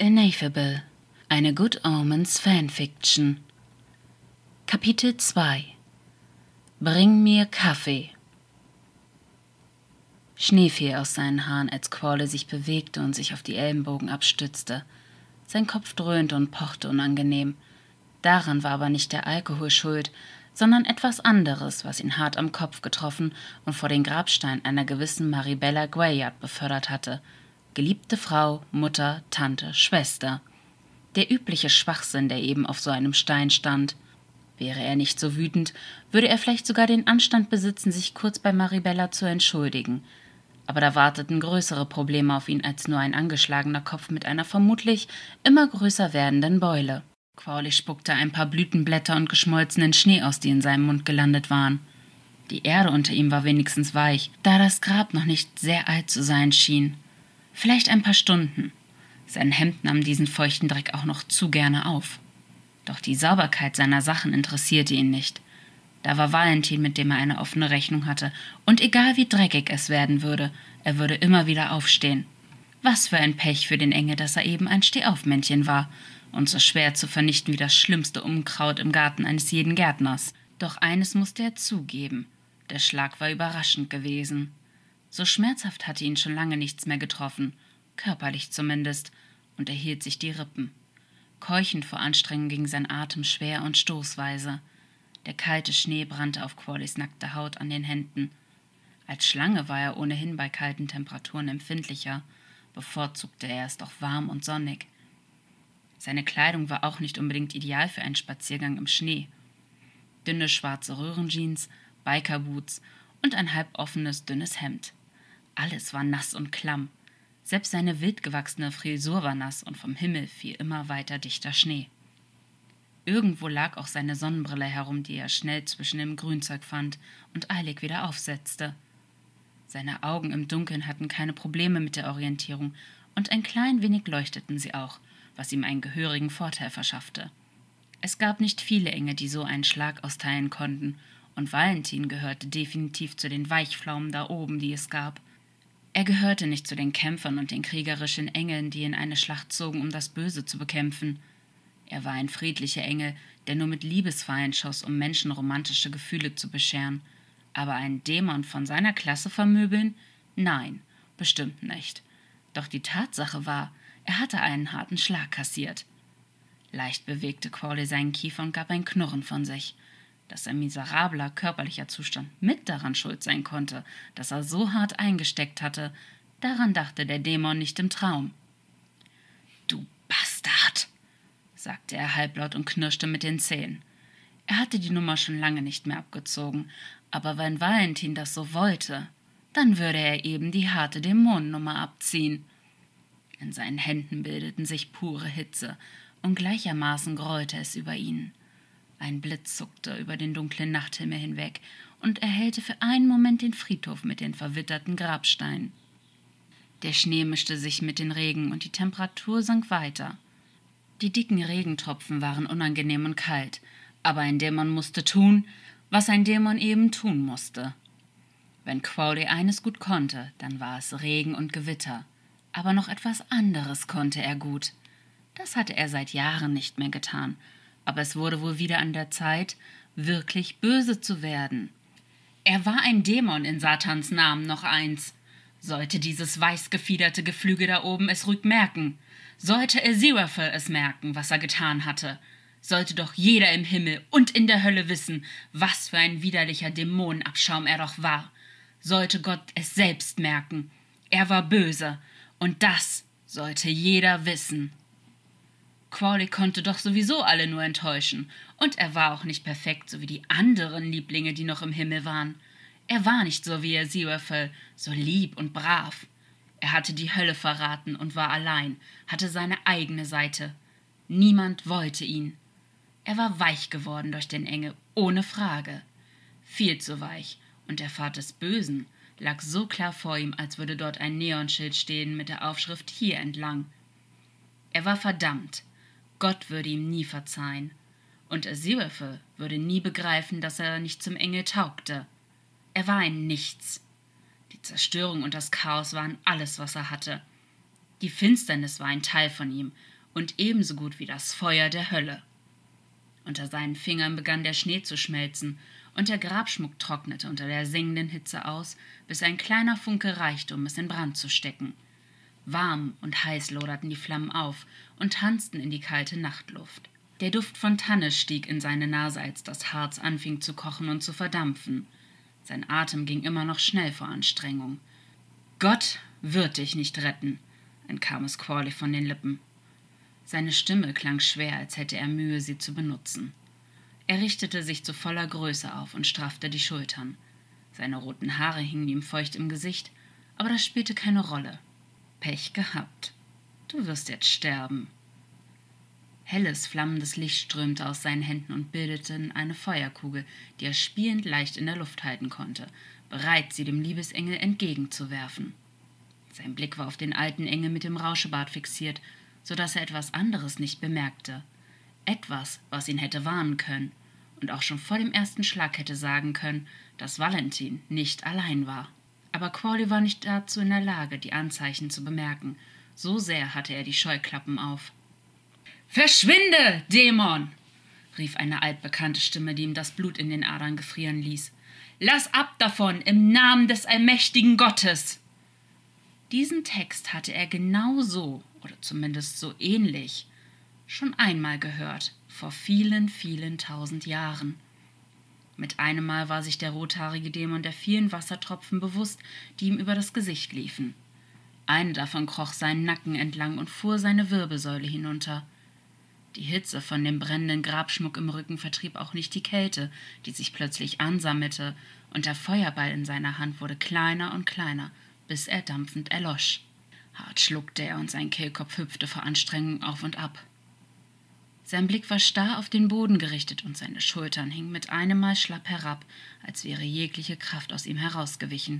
Ineffable, eine Good Omens Fanfiction. Kapitel 2 Bring mir Kaffee. Schnee fiel aus seinen Haaren, als Qualley sich bewegte und sich auf die Ellenbogen abstützte. Sein Kopf dröhnte und pochte unangenehm. Daran war aber nicht der Alkohol schuld, sondern etwas anderes, was ihn hart am Kopf getroffen und vor den Grabstein einer gewissen Maribella Greyard befördert hatte. Geliebte Frau, Mutter, Tante, Schwester. Der übliche Schwachsinn, der eben auf so einem Stein stand. Wäre er nicht so wütend, würde er vielleicht sogar den Anstand besitzen, sich kurz bei Maribella zu entschuldigen. Aber da warteten größere Probleme auf ihn als nur ein angeschlagener Kopf mit einer vermutlich immer größer werdenden Beule. Qualley spuckte ein paar Blütenblätter und geschmolzenen Schnee aus, die in seinem Mund gelandet waren. Die Erde unter ihm war wenigstens weich, da das Grab noch nicht sehr alt zu sein schien. Vielleicht ein paar Stunden. Sein Hemd nahm diesen feuchten Dreck auch noch zu gerne auf. Doch die Sauberkeit seiner Sachen interessierte ihn nicht. Da war Valentin, mit dem er eine offene Rechnung hatte, und egal wie dreckig es werden würde, er würde immer wieder aufstehen. Was für ein Pech für den Engel, dass er eben ein Stehaufmännchen war und so schwer zu vernichten wie das schlimmste Unkraut im Garten eines jeden Gärtners. Doch eines musste er zugeben: Der Schlag war überraschend gewesen. So schmerzhaft hatte ihn schon lange nichts mehr getroffen, körperlich zumindest, und er hielt sich die Rippen. Keuchend vor Anstrengung ging sein Atem schwer und stoßweise. Der kalte Schnee brannte auf Qualleys nackte Haut an den Händen. Als Schlange war er ohnehin bei kalten Temperaturen empfindlicher, bevorzugte er es doch warm und sonnig. Seine Kleidung war auch nicht unbedingt ideal für einen Spaziergang im Schnee. Dünne schwarze Röhrenjeans, Bikerboots und ein halboffenes, dünnes Hemd. Alles war nass und klamm. Selbst seine wild gewachsene Frisur war nass und vom Himmel fiel immer weiter dichter Schnee. Irgendwo lag auch seine Sonnenbrille herum, die er schnell zwischen dem Grünzeug fand und eilig wieder aufsetzte. Seine Augen im Dunkeln hatten keine Probleme mit der Orientierung und ein klein wenig leuchteten sie auch, was ihm einen gehörigen Vorteil verschaffte. Es gab nicht viele Engel, die so einen Schlag austeilen konnten, und Valentin gehörte definitiv zu den Weichpflaumen da oben, die es gab. Er gehörte nicht zu den Kämpfern und den kriegerischen Engeln, die in eine Schlacht zogen, um das Böse zu bekämpfen. Er war ein friedlicher Engel, der nur mit Liebespfeilen schoss, um Menschen romantische Gefühle zu bescheren. Aber einen Dämon von seiner Klasse vermöbeln? Nein, bestimmt nicht. Doch die Tatsache war, er hatte einen harten Schlag kassiert. Leicht bewegte Qualley seinen Kiefer und gab ein Knurren von sich. Dass sein miserabler körperlicher Zustand mit daran schuld sein konnte, dass er so hart eingesteckt hatte, daran dachte der Dämon nicht im Traum. »Du Bastard«, sagte er halblaut und knirschte mit den Zähnen. Er hatte die Nummer schon lange nicht mehr abgezogen, aber wenn Valentin das so wollte, dann würde er eben die harte Dämonennummer abziehen. In seinen Händen bildeten sich pure Hitze, und gleichermaßen grollte es über ihn. Ein Blitz zuckte über den dunklen Nachthimmel hinweg und erhellte für einen Moment den Friedhof mit den verwitterten Grabsteinen. Der Schnee mischte sich mit den Regen und die Temperatur sank weiter. Die dicken Regentropfen waren unangenehm und kalt, aber ein Dämon musste tun, was ein Dämon eben tun musste. Wenn Qualley eines gut konnte, dann war es Regen und Gewitter. Aber noch etwas anderes konnte er gut. Das hatte er seit Jahren nicht mehr getan, aber es wurde wohl wieder an der Zeit, wirklich böse zu werden. Er war ein Dämon in Satans Namen, noch eins. Sollte dieses weißgefiederte Geflügel da oben es ruhig merken, sollte Aziraphale es merken, was er getan hatte, sollte doch jeder im Himmel und in der Hölle wissen, was für ein widerlicher Dämonenabschaum er doch war. Sollte Gott es selbst merken. Er war böse, und das sollte jeder wissen. Qualley konnte doch sowieso alle nur enttäuschen, und er war auch nicht perfekt, so wie die anderen Lieblinge, die noch im Himmel waren. Er war nicht so wie Aziraphale, so lieb und brav. Er hatte die Hölle verraten und war allein, hatte seine eigene Seite. Niemand wollte ihn. Er war weich geworden durch den Engel, ohne Frage. Viel zu weich, und der Pfad des Bösen lag so klar vor ihm, als würde dort ein Neonschild stehen mit der Aufschrift »Hier entlang«. Er war verdammt. Gott würde ihm nie verzeihen. Und Aziraphale würde nie begreifen, dass er nicht zum Engel taugte. Er war ein Nichts. Die Zerstörung und das Chaos waren alles, was er hatte. Die Finsternis war ein Teil von ihm, und ebenso gut wie das Feuer der Hölle. Unter seinen Fingern begann der Schnee zu schmelzen, und der Grabschmuck trocknete unter der sengenden Hitze aus, bis ein kleiner Funke reichte, um es in Brand zu stecken. Warm und heiß loderten die Flammen auf und tanzten in die kalte Nachtluft. Der Duft von Tanne stieg in seine Nase, als das Harz anfing zu kochen und zu verdampfen. Sein Atem ging immer noch schnell vor Anstrengung. »Gott wird dich nicht retten«, entkam es Qualley von den Lippen. Seine Stimme klang schwer, als hätte er Mühe, sie zu benutzen. Er richtete sich zu voller Größe auf und straffte die Schultern. Seine roten Haare hingen ihm feucht im Gesicht, aber das spielte keine Rolle. »Pech gehabt. Du wirst jetzt sterben.« Helles, flammendes Licht strömte aus seinen Händen und bildete eine Feuerkugel, die er spielend leicht in der Luft halten konnte, bereit, sie dem Liebesengel entgegenzuwerfen. Sein Blick war auf den alten Engel mit dem Rauschebart fixiert, so dass er etwas anderes nicht bemerkte. Etwas, was ihn hätte warnen können und auch schon vor dem ersten Schlag hätte sagen können, dass Valentin nicht allein war. Aber Qualley war nicht dazu in der Lage, die Anzeichen zu bemerken. So sehr hatte er die Scheuklappen auf. »Verschwinde, Dämon!« rief eine altbekannte Stimme, die ihm das Blut in den Adern gefrieren ließ. »Lass ab davon, im Namen des allmächtigen Gottes!« Diesen Text hatte er genau so, oder zumindest so ähnlich, schon einmal gehört, vor vielen, vielen 1000 Jahren. Mit einem Mal war sich der rothaarige Dämon der vielen Wassertropfen bewusst, die ihm über das Gesicht liefen. Eine davon kroch seinen Nacken entlang und fuhr seine Wirbelsäule hinunter. Die Hitze von dem brennenden Grabschmuck im Rücken vertrieb auch nicht die Kälte, die sich plötzlich ansammelte, und der Feuerball in seiner Hand wurde kleiner und kleiner, bis er dampfend erlosch. Hart schluckte er und sein Kehlkopf hüpfte vor Anstrengung auf und ab. Sein Blick war starr auf den Boden gerichtet und seine Schultern hingen mit einem Mal schlapp herab, als wäre jegliche Kraft aus ihm herausgewichen.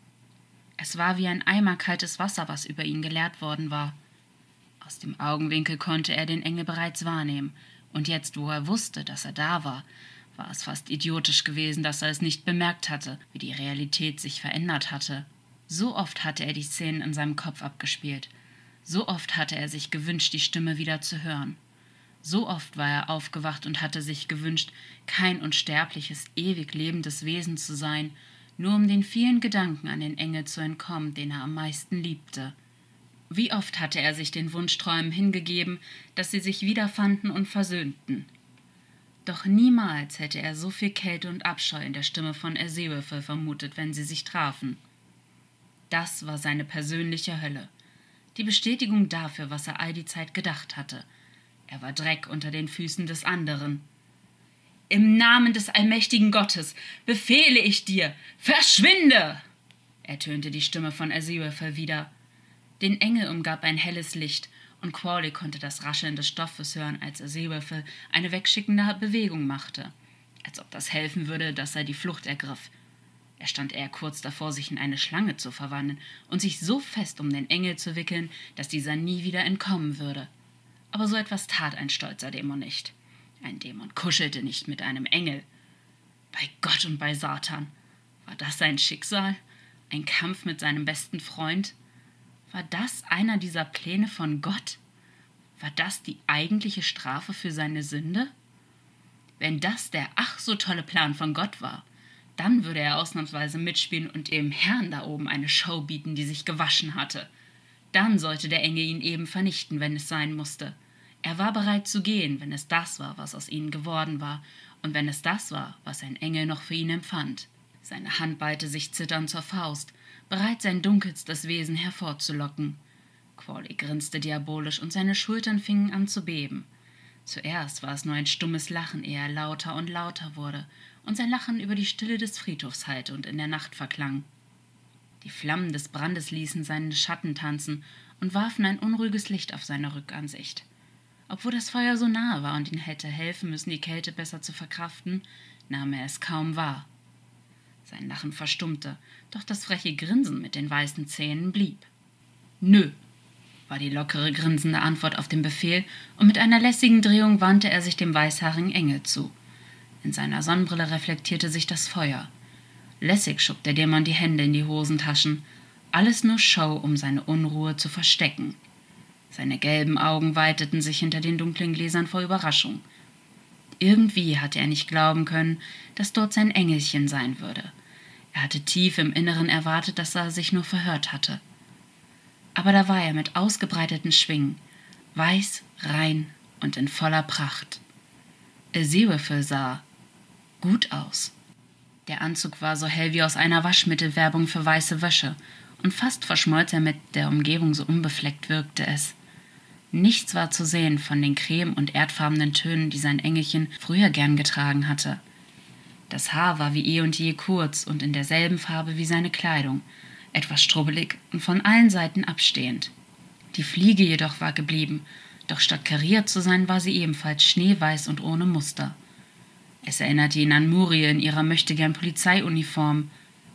Es war wie ein Eimer kaltes Wasser, was über ihn geleert worden war. Aus dem Augenwinkel konnte er den Engel bereits wahrnehmen, und jetzt, wo er wusste, dass er da war, war es fast idiotisch gewesen, dass er es nicht bemerkt hatte, wie die Realität sich verändert hatte. So oft hatte er die Szenen in seinem Kopf abgespielt. So oft hatte er sich gewünscht, die Stimme wieder zu hören. So oft war er aufgewacht und hatte sich gewünscht, kein unsterbliches, ewig lebendes Wesen zu sein, nur um den vielen Gedanken an den Engel zu entkommen, den er am meisten liebte. Wie oft hatte er sich den Wunschträumen hingegeben, dass sie sich wiederfanden und versöhnten. Doch niemals hätte er so viel Kälte und Abscheu in der Stimme von Aziraphale vermutet, wenn sie sich trafen. Das war seine persönliche Hölle, die Bestätigung dafür, was er all die Zeit gedacht hatte. Er war Dreck unter den Füßen des anderen. »Im Namen des allmächtigen Gottes befehle ich dir, verschwinde!« ertönte die Stimme von Aziraphale wieder. Den Engel umgab ein helles Licht, und Qualley konnte das Rascheln des Stoffes hören, als Aziraphale eine wegschickende Bewegung machte, als ob das helfen würde, dass er die Flucht ergriff. Er stand eher kurz davor, sich in eine Schlange zu verwandeln und sich so fest um den Engel zu wickeln, dass dieser nie wieder entkommen würde. Aber so etwas tat ein stolzer Dämon nicht. Ein Dämon kuschelte nicht mit einem Engel. Bei Gott und bei Satan. War das sein Schicksal? Ein Kampf mit seinem besten Freund? War das einer dieser Pläne von Gott? War das die eigentliche Strafe für seine Sünde? Wenn das der ach so tolle Plan von Gott war, dann würde er ausnahmsweise mitspielen und dem Herrn da oben eine Show bieten, die sich gewaschen hatte. Dann sollte der Engel ihn eben vernichten, wenn es sein musste. Er war bereit zu gehen, wenn es das war, was aus ihnen geworden war, und wenn es das war, was ein Engel noch für ihn empfand. Seine Hand ballte sich zitternd zur Faust, bereit, sein dunkelstes Wesen hervorzulocken. Qualley grinste diabolisch und seine Schultern fingen an zu beben. Zuerst war es nur ein stummes Lachen, ehe er lauter und lauter wurde und sein Lachen über die Stille des Friedhofs hallte und in der Nacht verklang. Die Flammen des Brandes ließen seinen Schatten tanzen und warfen ein unruhiges Licht auf seine Rückansicht. Obwohl das Feuer so nahe war und ihm hätte helfen müssen, die Kälte besser zu verkraften, nahm er es kaum wahr. Sein Lachen verstummte, doch das freche Grinsen mit den weißen Zähnen blieb. »Nö«, war die lockere, grinsende Antwort auf den Befehl, und mit einer lässigen Drehung wandte er sich dem weißhaarigen Engel zu. In seiner Sonnenbrille reflektierte sich das Feuer. Lässig schob der Dämon die Hände in die Hosentaschen, alles nur Show, um seine Unruhe zu verstecken. Seine gelben Augen weiteten sich hinter den dunklen Gläsern vor Überraschung. Irgendwie hatte er nicht glauben können, dass dort sein Engelchen sein würde. Er hatte tief im Inneren erwartet, dass er sich nur verhört hatte. Aber da war er mit ausgebreiteten Schwingen, weiß, rein und in voller Pracht. Aziraphale sah gut aus. Der Anzug war so hell wie aus einer Waschmittelwerbung für weiße Wäsche, und fast verschmolz er mit der Umgebung, so unbefleckt wirkte es. Nichts war zu sehen von den creme- und erdfarbenen Tönen, die sein Engelchen früher gern getragen hatte. Das Haar war wie eh und je kurz und in derselben Farbe wie seine Kleidung, etwas strubbelig und von allen Seiten abstehend. Die Fliege jedoch war geblieben, doch statt kariert zu sein, war sie ebenfalls schneeweiß und ohne Muster. Es erinnerte ihn an Muriel in ihrer Möchtegern-Polizeiuniform.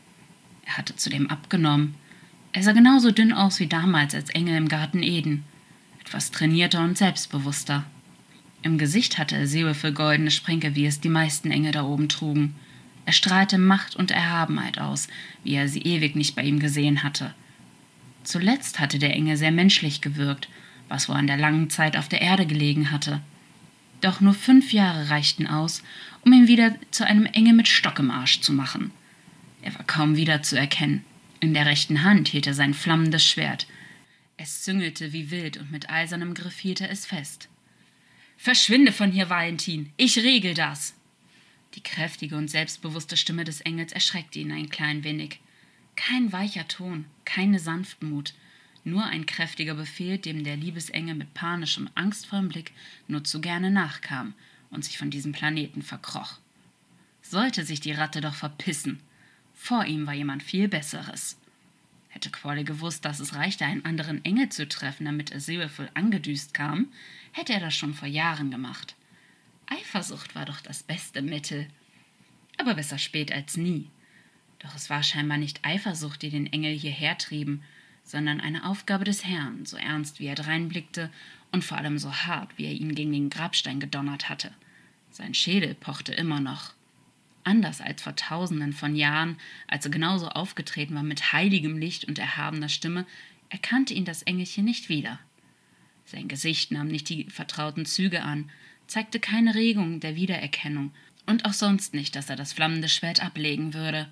Er hatte zudem abgenommen. Er sah genauso dünn aus wie damals als Engel im Garten Eden, etwas trainierter und selbstbewusster. Im Gesicht hatte er Aziraphale goldene Sprenkel, wie es die meisten Engel da oben trugen. Er strahlte Macht und Erhabenheit aus, wie er sie ewig nicht bei ihm gesehen hatte. Zuletzt hatte der Engel sehr menschlich gewirkt, was wohl an der langen Zeit auf der Erde gelegen hatte. Doch nur 5 Jahre reichten aus, um ihn wieder zu einem Engel mit Stock im Arsch zu machen. Er war kaum wiederzuerkennen. In der rechten Hand hielt er sein flammendes Schwert. Es züngelte wie wild und mit eisernem Griff hielt er es fest. »Verschwinde von hier, Valentin! Ich regel das!« Die kräftige und selbstbewusste Stimme des Engels erschreckte ihn ein klein wenig. Kein weicher Ton, keine Sanftmut, nur ein kräftiger Befehl, dem der Liebesengel mit panischem, angstvollem Blick nur zu gerne nachkam und sich von diesem Planeten verkroch. Sollte sich die Ratte doch verpissen. Vor ihm war jemand viel Besseres. Hätte Qualley gewusst, dass es reichte, einen anderen Engel zu treffen, damit Aziraphale angedüst kam, hätte er das schon vor Jahren gemacht. Eifersucht war doch das beste Mittel. Aber besser spät als nie. Doch es war scheinbar nicht Eifersucht, die den Engel hierher trieben, sondern eine Aufgabe des Herrn, so ernst wie er dreinblickte und vor allem so hart, wie er ihn gegen den Grabstein gedonnert hatte. Sein Schädel pochte immer noch. Anders als vor Tausenden von Jahren, als er genauso aufgetreten war mit heiligem Licht und erhabener Stimme, erkannte ihn das Engelchen nicht wieder. Sein Gesicht nahm nicht die vertrauten Züge an, zeigte keine Regung der Wiedererkennung und auch sonst nicht, dass er das flammende Schwert ablegen würde.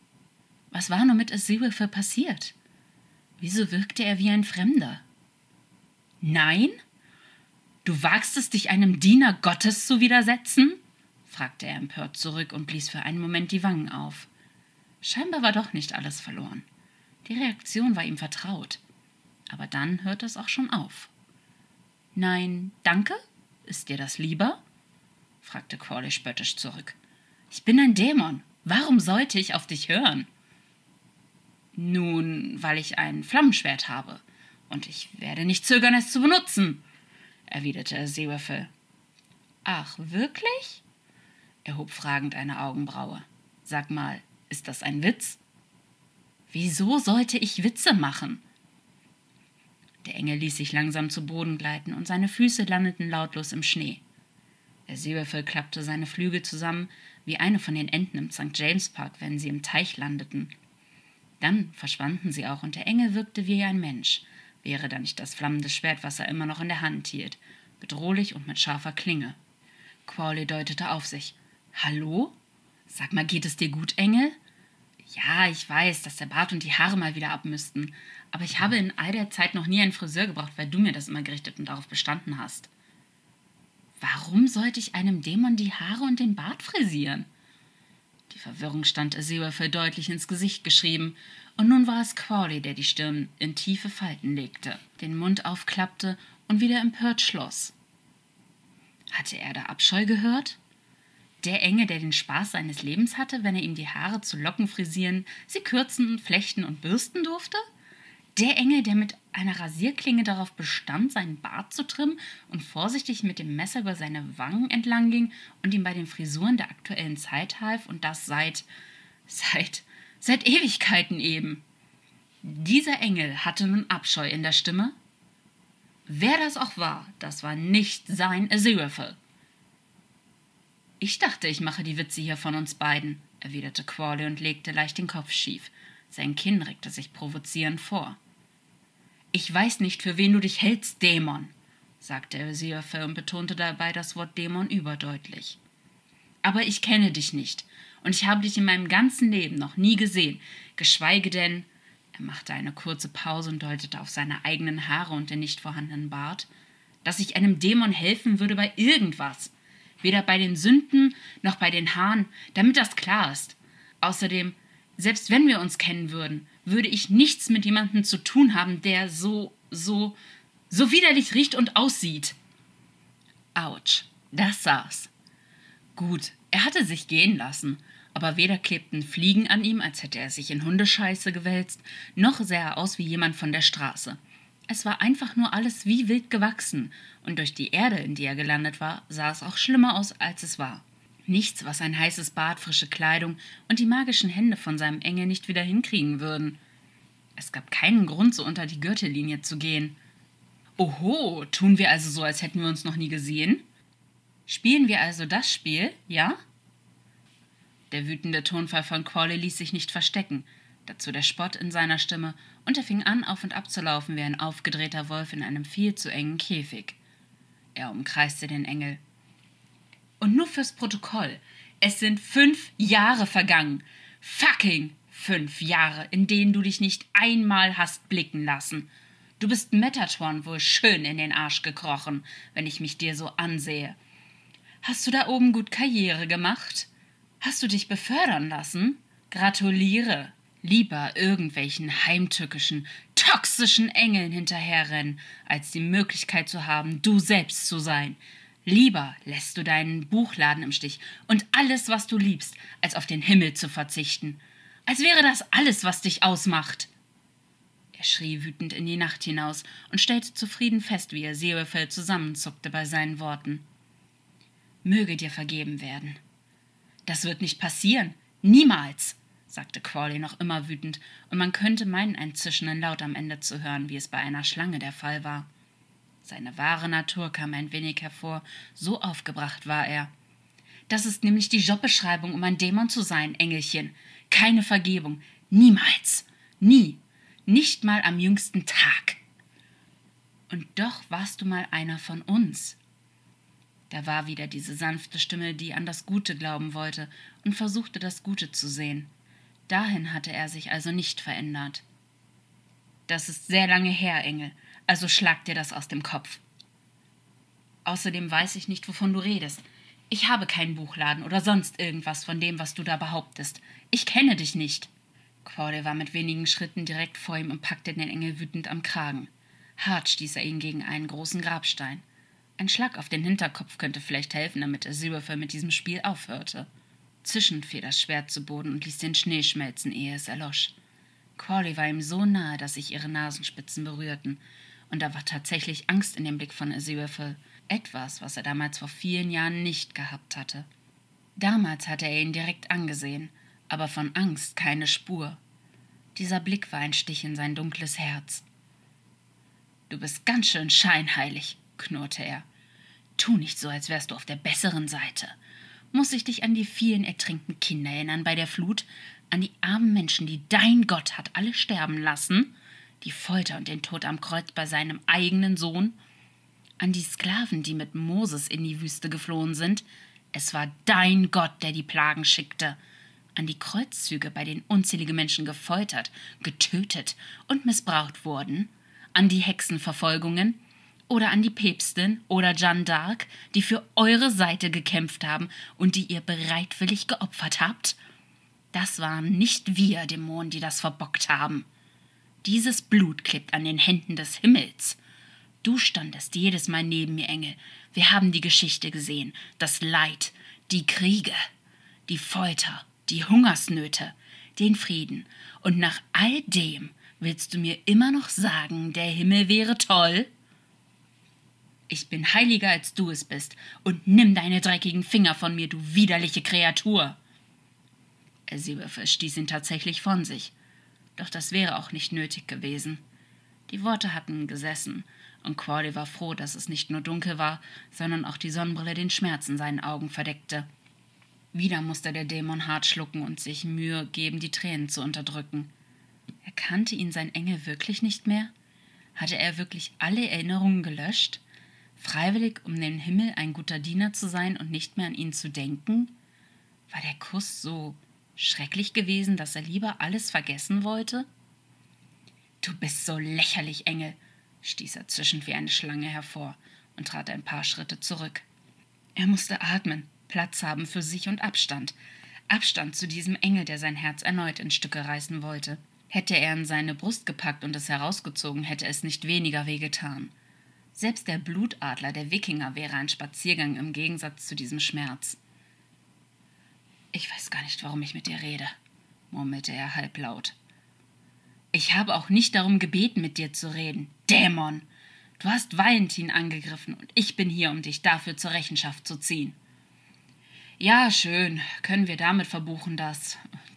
Was war nur mit Aziraphale passiert? Wieso wirkte er wie ein Fremder? »Nein? Du wagst es, dich einem Diener Gottes zu widersetzen?« fragte er empört zurück und blies für einen Moment die Wangen auf. Scheinbar war doch nicht alles verloren. Die Reaktion war ihm vertraut. Aber dann hörte es auch schon auf. »Nein, danke? Ist dir das lieber?« fragte Qualley spöttisch zurück. »Ich bin ein Dämon. Warum sollte ich auf dich hören?« »Nun, weil ich ein Flammenschwert habe. Und ich werde nicht zögern, es zu benutzen«, erwiderte Aziraphale. »Ach, wirklich?« Er hob fragend eine Augenbraue. »Sag mal, ist das ein Witz?« »Wieso sollte ich Witze machen?« Der Engel ließ sich langsam zu Boden gleiten und seine Füße landeten lautlos im Schnee. Aziraphale klappte seine Flügel zusammen, wie eine von den Enten im St. James Park, wenn sie im Teich landeten. Dann verschwanden sie auch und der Engel wirkte wie ein Mensch, wäre da nicht das flammende Schwert, was er immer noch in der Hand hielt, bedrohlich und mit scharfer Klinge. Qualley deutete auf sich. »Hallo? Sag mal, geht es dir gut, Engel?« »Ja, ich weiß, dass der Bart und die Haare mal wieder ab müssten, aber ich habe in all der Zeit noch nie einen Friseur gebraucht, weil du mir das immer gerichtet und darauf bestanden hast.« »Warum sollte ich einem Dämon die Haare und den Bart frisieren?« Die Verwirrung stand Aziraphale deutlich ins Gesicht geschrieben, und nun war es Qualley, der die Stirn in tiefe Falten legte, den Mund aufklappte und wieder empört schloss. Hatte er da Abscheu gehört? Der Engel, der den Spaß seines Lebens hatte, wenn er ihm die Haare zu Locken frisieren, sie kürzen, flechten und bürsten durfte? Der Engel, der mit einer Rasierklinge darauf bestand, seinen Bart zu trimmen und vorsichtig mit dem Messer über seine Wangen entlang ging und ihm bei den Frisuren der aktuellen Zeit half und das seit Ewigkeiten eben. Dieser Engel hatte nun Abscheu in der Stimme. Wer das auch war, das war nicht sein Aziraphale. »Ich dachte, ich mache die Witze hier von uns beiden«, erwiderte Qualley und legte leicht den Kopf schief. Sein Kinn reckte sich provozierend vor. »Ich weiß nicht, für wen du dich hältst, Dämon«, sagte Aziraphale und betonte dabei das Wort Dämon überdeutlich. »Aber ich kenne dich nicht, und ich habe dich in meinem ganzen Leben noch nie gesehen, geschweige denn«, er machte eine kurze Pause und deutete auf seine eigenen Haare und den nicht vorhandenen Bart, »dass ich einem Dämon helfen würde bei irgendwas. Weder bei den Sünden noch bei den Haaren, damit das klar ist. Außerdem, selbst wenn wir uns kennen würden, würde ich nichts mit jemandem zu tun haben, der so widerlich riecht und aussieht.« Autsch, das saß. Gut, er hatte sich gehen lassen, aber weder klebten Fliegen an ihm, als hätte er sich in Hundescheiße gewälzt, noch sah er aus wie jemand von der Straße. Es war einfach nur alles wie wild gewachsen, und durch die Erde, in die er gelandet war, sah es auch schlimmer aus, als es war. Nichts, was ein heißes Bad, frische Kleidung und die magischen Hände von seinem Engel nicht wieder hinkriegen würden. Es gab keinen Grund, so unter die Gürtellinie zu gehen. »Oho, tun wir also so, als hätten wir uns noch nie gesehen? Spielen wir also das Spiel, ja?« Der wütende Tonfall von Qualley ließ sich nicht verstecken, dazu der Spott in seiner Stimme, und er fing an, auf und ab zu laufen wie ein aufgedrehter Wolf in einem viel zu engen Käfig. Er umkreiste den Engel. »Und nur fürs Protokoll, es sind 5 Jahre vergangen. Fucking 5 Jahre, in denen du dich nicht einmal hast blicken lassen. Du bist Metatron wohl schön in den Arsch gekrochen, wenn ich mich dir so ansehe. Hast du da oben gut Karriere gemacht? Hast du dich befördern lassen? Gratuliere. Lieber irgendwelchen heimtückischen, toxischen Engeln hinterherrennen, als die Möglichkeit zu haben, du selbst zu sein. Lieber lässt du deinen Buchladen im Stich und alles, was du liebst, als auf den Himmel zu verzichten. Als wäre das alles, was dich ausmacht.« Er schrie wütend in die Nacht hinaus und stellte zufrieden fest, wie Aziraphale zusammenzuckte bei seinen Worten. »Möge dir vergeben werden.« »Das wird nicht passieren. Niemals«, sagte Qualley noch immer wütend, und man könnte meinen, einen zischenden Laut am Ende zu hören, wie es bei einer Schlange der Fall war. Seine wahre Natur kam ein wenig hervor, so aufgebracht war er. »Das ist nämlich die Jobbeschreibung, um ein Dämon zu sein, Engelchen. Keine Vergebung. Niemals. Nie. Nicht mal am jüngsten Tag. Und doch warst du mal einer von uns.« Da war wieder diese sanfte Stimme, die an das Gute glauben wollte und versuchte, das Gute zu sehen. Dahin hatte er sich also nicht verändert. »Das ist sehr lange her, Engel, also schlag dir das aus dem Kopf. Außerdem weiß ich nicht, wovon du redest. Ich habe keinen Buchladen oder sonst irgendwas von dem, was du da behauptest. Ich kenne dich nicht.« Qualley war mit wenigen Schritten direkt vor ihm und packte den Engel wütend am Kragen. Hart stieß er ihn gegen einen großen Grabstein. Ein Schlag auf den Hinterkopf könnte vielleicht helfen, damit Aziraphale mit diesem Spiel aufhörte. Zischend fiel das Schwert zu Boden und ließ den Schnee schmelzen, ehe es erlosch. Qualley war ihm so nahe, dass sich ihre Nasenspitzen berührten, und da war tatsächlich Angst in dem Blick von Aziraphale, etwas, was er damals vor vielen Jahren nicht gehabt hatte. Damals hatte er ihn direkt angesehen, aber von Angst keine Spur. Dieser Blick war ein Stich in sein dunkles Herz. »Du bist ganz schön scheinheilig«, knurrte er. »Tu nicht so, als wärst du auf der besseren Seite. Muss ich dich an die vielen ertrinkten Kinder erinnern bei der Flut? An die armen Menschen, die dein Gott hat alle sterben lassen? Die Folter und den Tod am Kreuz bei seinem eigenen Sohn? An die Sklaven, die mit Moses in die Wüste geflohen sind? Es war dein Gott, der die Plagen schickte. An die Kreuzzüge, bei denen unzählige Menschen gefoltert, getötet und missbraucht wurden? An die Hexenverfolgungen? Oder an die Päpstin oder Jeanne d'Arc, die für eure Seite gekämpft haben und die ihr bereitwillig geopfert habt? Das waren nicht wir, Dämonen, die das verbockt haben. Dieses Blut klebt an den Händen des Himmels. Du standest jedes Mal neben mir, Engel. Wir haben die Geschichte gesehen, das Leid, die Kriege, die Folter, die Hungersnöte, den Frieden. Und nach all dem willst du mir immer noch sagen, der Himmel wäre toll? Ich bin heiliger, als du es bist, und nimm deine dreckigen Finger von mir, du widerliche Kreatur!« Aziraphale stieß ihn tatsächlich von sich, doch das wäre auch nicht nötig gewesen. Die Worte hatten gesessen, und Qualley war froh, dass es nicht nur dunkel war, sondern auch die Sonnenbrille den Schmerz in seinen Augen verdeckte. Wieder musste der Dämon hart schlucken und sich Mühe geben, die Tränen zu unterdrücken. Erkannte ihn sein Engel wirklich nicht mehr? Hatte er wirklich alle Erinnerungen gelöscht? Freiwillig, um dem Himmel ein guter Diener zu sein und nicht mehr an ihn zu denken? War der Kuss so schrecklich gewesen, dass er lieber alles vergessen wollte? »Du bist so lächerlich, Engel«, stieß er zischend wie eine Schlange hervor und trat ein paar Schritte zurück. Er musste atmen, Platz haben für sich und Abstand. Abstand zu diesem Engel, der sein Herz erneut in Stücke reißen wollte. Hätte er in seine Brust gepackt und es herausgezogen, hätte es nicht weniger wehgetan. Selbst der Blutadler der Wikinger wäre ein Spaziergang im Gegensatz zu diesem Schmerz. »Ich weiß gar nicht, warum ich mit dir rede«, murmelte er halblaut. »Ich habe auch nicht darum gebeten, mit dir zu reden. Dämon! Du hast Valentin angegriffen und ich bin hier, um dich dafür zur Rechenschaft zu ziehen.« »Ja, schön. Können wir damit verbuchen, dass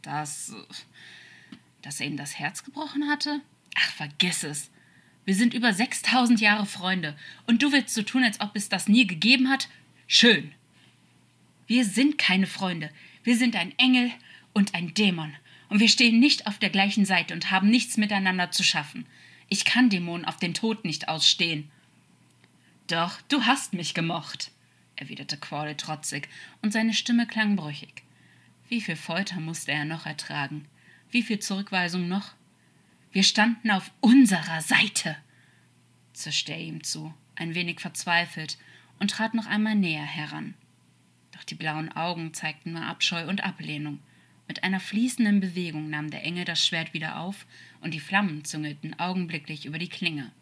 er ihm das Herz gebrochen hatte? Ach, vergiss es. Wir sind über 6000 Jahre Freunde und du willst so tun, als ob es das nie gegeben hat? Schön. Wir sind keine Freunde. Wir sind ein Engel und ein Dämon. Und wir stehen nicht auf der gleichen Seite und haben nichts miteinander zu schaffen. Ich kann Dämonen auf den Tod nicht ausstehen.« »Doch, du hast mich gemocht«, erwiderte Crawley trotzig, und seine Stimme klang brüchig. Wie viel Folter musste er noch ertragen? Wie viel Zurückweisung noch? »Wir standen auf unserer Seite«, zischte er ihm zu, ein wenig verzweifelt, und trat noch einmal näher heran. Doch die blauen Augen zeigten nur Abscheu und Ablehnung. Mit einer fließenden Bewegung nahm der Engel das Schwert wieder auf, und die Flammen züngelten augenblicklich über die Klinge.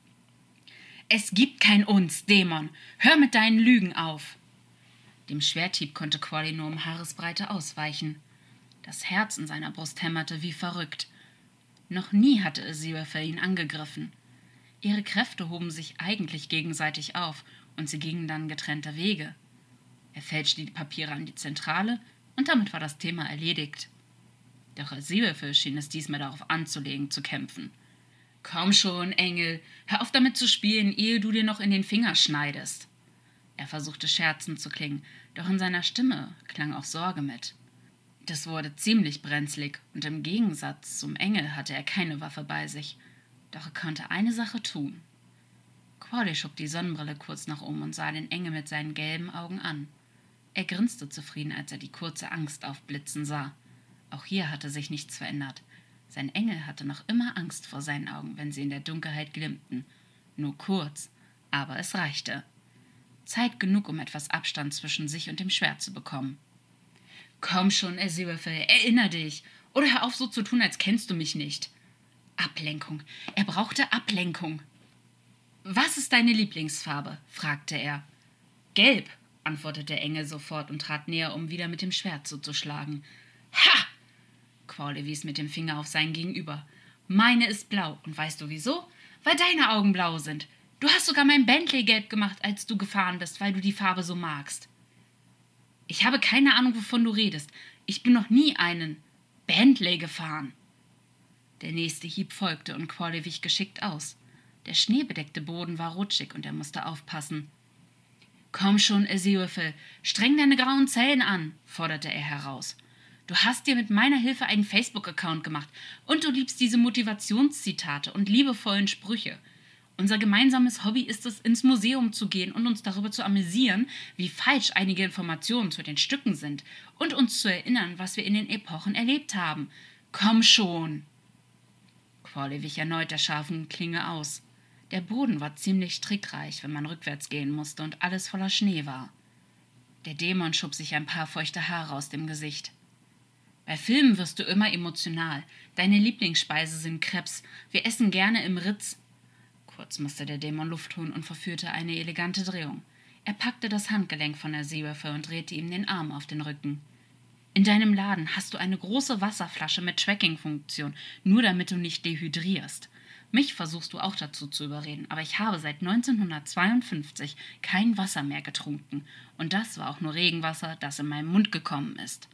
»Es gibt kein Uns, Dämon! Hör mit deinen Lügen auf!« Dem Schwerthieb konnte Crawley nur um Haaresbreite ausweichen. Das Herz in seiner Brust hämmerte wie verrückt. Noch nie hatte Aziraphale ihn angegriffen. Ihre Kräfte hoben sich eigentlich gegenseitig auf, und sie gingen dann getrennte Wege. Er fälschte die Papiere an die Zentrale, und damit war das Thema erledigt. Doch Aziraphale schien es diesmal darauf anzulegen, zu kämpfen. »Komm schon, Engel, hör auf damit zu spielen, ehe du dir noch in den Finger schneidest.« Er versuchte scherzend zu klingen, doch in seiner Stimme klang auch Sorge mit. Das wurde ziemlich brenzlig, und im Gegensatz zum Engel hatte er keine Waffe bei sich. Doch er konnte eine Sache tun. Crawley schob die Sonnenbrille kurz nach oben und sah den Engel mit seinen gelben Augen an. Er grinste zufrieden, als er die kurze Angst aufblitzen sah. Auch hier hatte sich nichts verändert. Sein Engel hatte noch immer Angst vor seinen Augen, wenn sie in der Dunkelheit glimmten. Nur kurz, aber es reichte. Zeit genug, um etwas Abstand zwischen sich und dem Schwert zu bekommen. »Komm schon, Aziraphale, erinner dich! Oder hör auf, so zu tun, als kennst du mich nicht!« Ablenkung. Er brauchte Ablenkung. »Was ist deine Lieblingsfarbe?« fragte er. »Gelb«, antwortete der Engel sofort und trat näher, um wieder mit dem Schwert zuzuschlagen. »Ha!« Crawley wies mit dem Finger auf sein Gegenüber. »Meine ist blau. Und weißt du wieso? Weil deine Augen blau sind. Du hast sogar mein Bentley gelb gemacht, als du gefahren bist, weil du die Farbe so magst.« »Ich habe keine Ahnung, wovon du redest. Ich bin noch nie einen Bentley gefahren.« Der nächste Hieb folgte, und Crawley wich geschickt aus. Der schneebedeckte Boden war rutschig, und er musste aufpassen. »Komm schon, Aziraphale, streng deine grauen Zellen an«, forderte er heraus. »Du hast dir mit meiner Hilfe einen Facebook-Account gemacht, und du liebst diese Motivationszitate und liebevollen Sprüche. Unser gemeinsames Hobby ist es, ins Museum zu gehen und uns darüber zu amüsieren, wie falsch einige Informationen zu den Stücken sind, und uns zu erinnern, was wir in den Epochen erlebt haben. Komm schon!« Crawley wich erneut der scharfen Klinge aus. Der Boden war ziemlich strickreich, wenn man rückwärts gehen musste und alles voller Schnee war. Der Dämon schob sich ein paar feuchte Haare aus dem Gesicht. »Bei Filmen wirst du immer emotional. Deine Lieblingsspeise sind Crepes. Wir essen gerne im Ritz.« Kurz musste der Dämon Luft holen und verführte eine elegante Drehung. Er packte das Handgelenk von Aziraphale und drehte ihm den Arm auf den Rücken. »In deinem Laden hast du eine große Wasserflasche mit Tracking-Funktion, nur damit du nicht dehydrierst. Mich versuchst du auch dazu zu überreden, aber ich habe seit 1952 kein Wasser mehr getrunken. Und das war auch nur Regenwasser, das in meinen Mund gekommen ist.«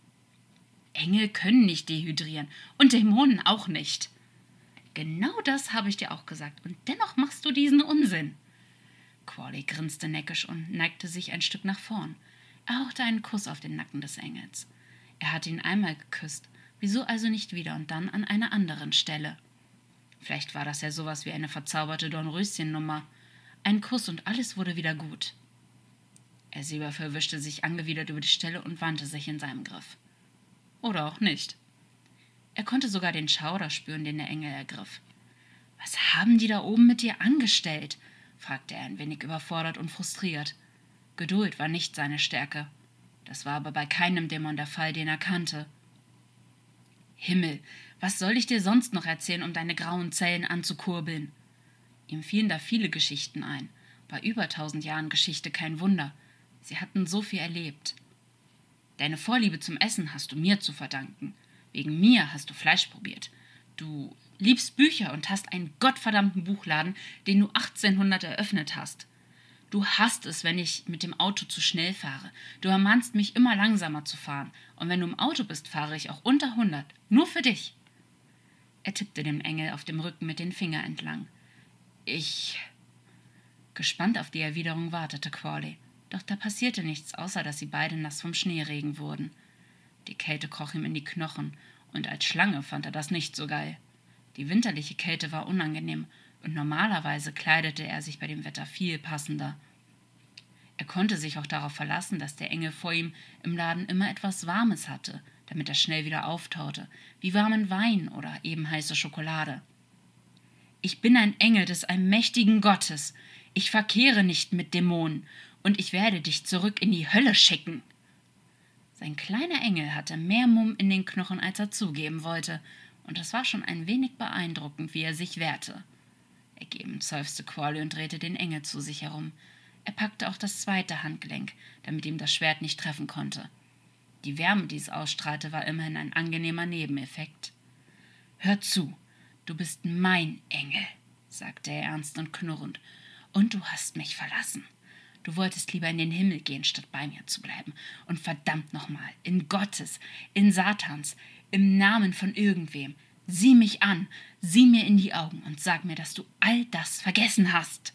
»Engel können nicht dehydrieren und Dämonen auch nicht.« »Genau das habe ich dir auch gesagt, und dennoch machst du diesen Unsinn.« Crawley grinste neckisch und neigte sich ein Stück nach vorn. Er hauchte einen Kuss auf den Nacken des Engels. Er hatte ihn einmal geküsst, wieso also nicht wieder und dann an einer anderen Stelle? Vielleicht war das ja sowas wie eine verzauberte Dornröschen-Nummer. Ein Kuss und alles wurde wieder gut. Herr Seeberfell wischte sich angewidert über die Stelle und wandte sich in seinem Griff. Oder auch nicht. Er konnte sogar den Schauder spüren, den der Engel ergriff. »Was haben die da oben mit dir angestellt?« fragte er ein wenig überfordert und frustriert. Geduld war nicht seine Stärke. Das war aber bei keinem Dämon der Fall, den er kannte. »Himmel, was soll ich dir sonst noch erzählen, um deine grauen Zellen anzukurbeln?« Ihm fielen da viele Geschichten ein. Bei über 1000 Jahren Geschichte kein Wunder. Sie hatten so viel erlebt. »Deine Vorliebe zum Essen hast du mir zu verdanken. Wegen mir hast du Fleisch probiert. Du liebst Bücher und hast einen gottverdammten Buchladen, den du 1800 eröffnet hast. Du hasst es, wenn ich mit dem Auto zu schnell fahre. Du ermahnst mich, immer langsamer zu fahren. Und wenn du im Auto bist, fahre ich auch unter 100. Nur für dich.« Er tippte dem Engel auf dem Rücken mit den Fingern entlang. Gespannt auf die Erwiderung wartete Crawley. Doch da passierte nichts, außer dass sie beide nass vom Schneeregen wurden. Die Kälte kroch ihm in die Knochen, und als Schlange fand er das nicht so geil. Die winterliche Kälte war unangenehm, und normalerweise kleidete er sich bei dem Wetter viel passender. Er konnte sich auch darauf verlassen, dass der Engel vor ihm im Laden immer etwas Warmes hatte, damit er schnell wieder auftaute, wie warmen Wein oder eben heiße Schokolade. »Ich bin ein Engel des allmächtigen Gottes. Ich verkehre nicht mit Dämonen, und ich werde dich zurück in die Hölle schicken.« Sein kleiner Engel hatte mehr Mumm in den Knochen, als er zugeben wollte, und es war schon ein wenig beeindruckend, wie er sich wehrte. Ergebend seufzte Crawley und drehte den Engel zu sich herum. Er packte auch das zweite Handgelenk, damit ihm das Schwert nicht treffen konnte. Die Wärme, die es ausstrahlte, war immerhin ein angenehmer Nebeneffekt. »Hör zu, du bist mein Engel«, sagte er ernst und knurrend, »und du hast mich verlassen. Du wolltest lieber in den Himmel gehen, statt bei mir zu bleiben. Und verdammt nochmal, in Gottes, in Satans, im Namen von irgendwem, sieh mich an, sieh mir in die Augen und sag mir, dass du all das vergessen hast.«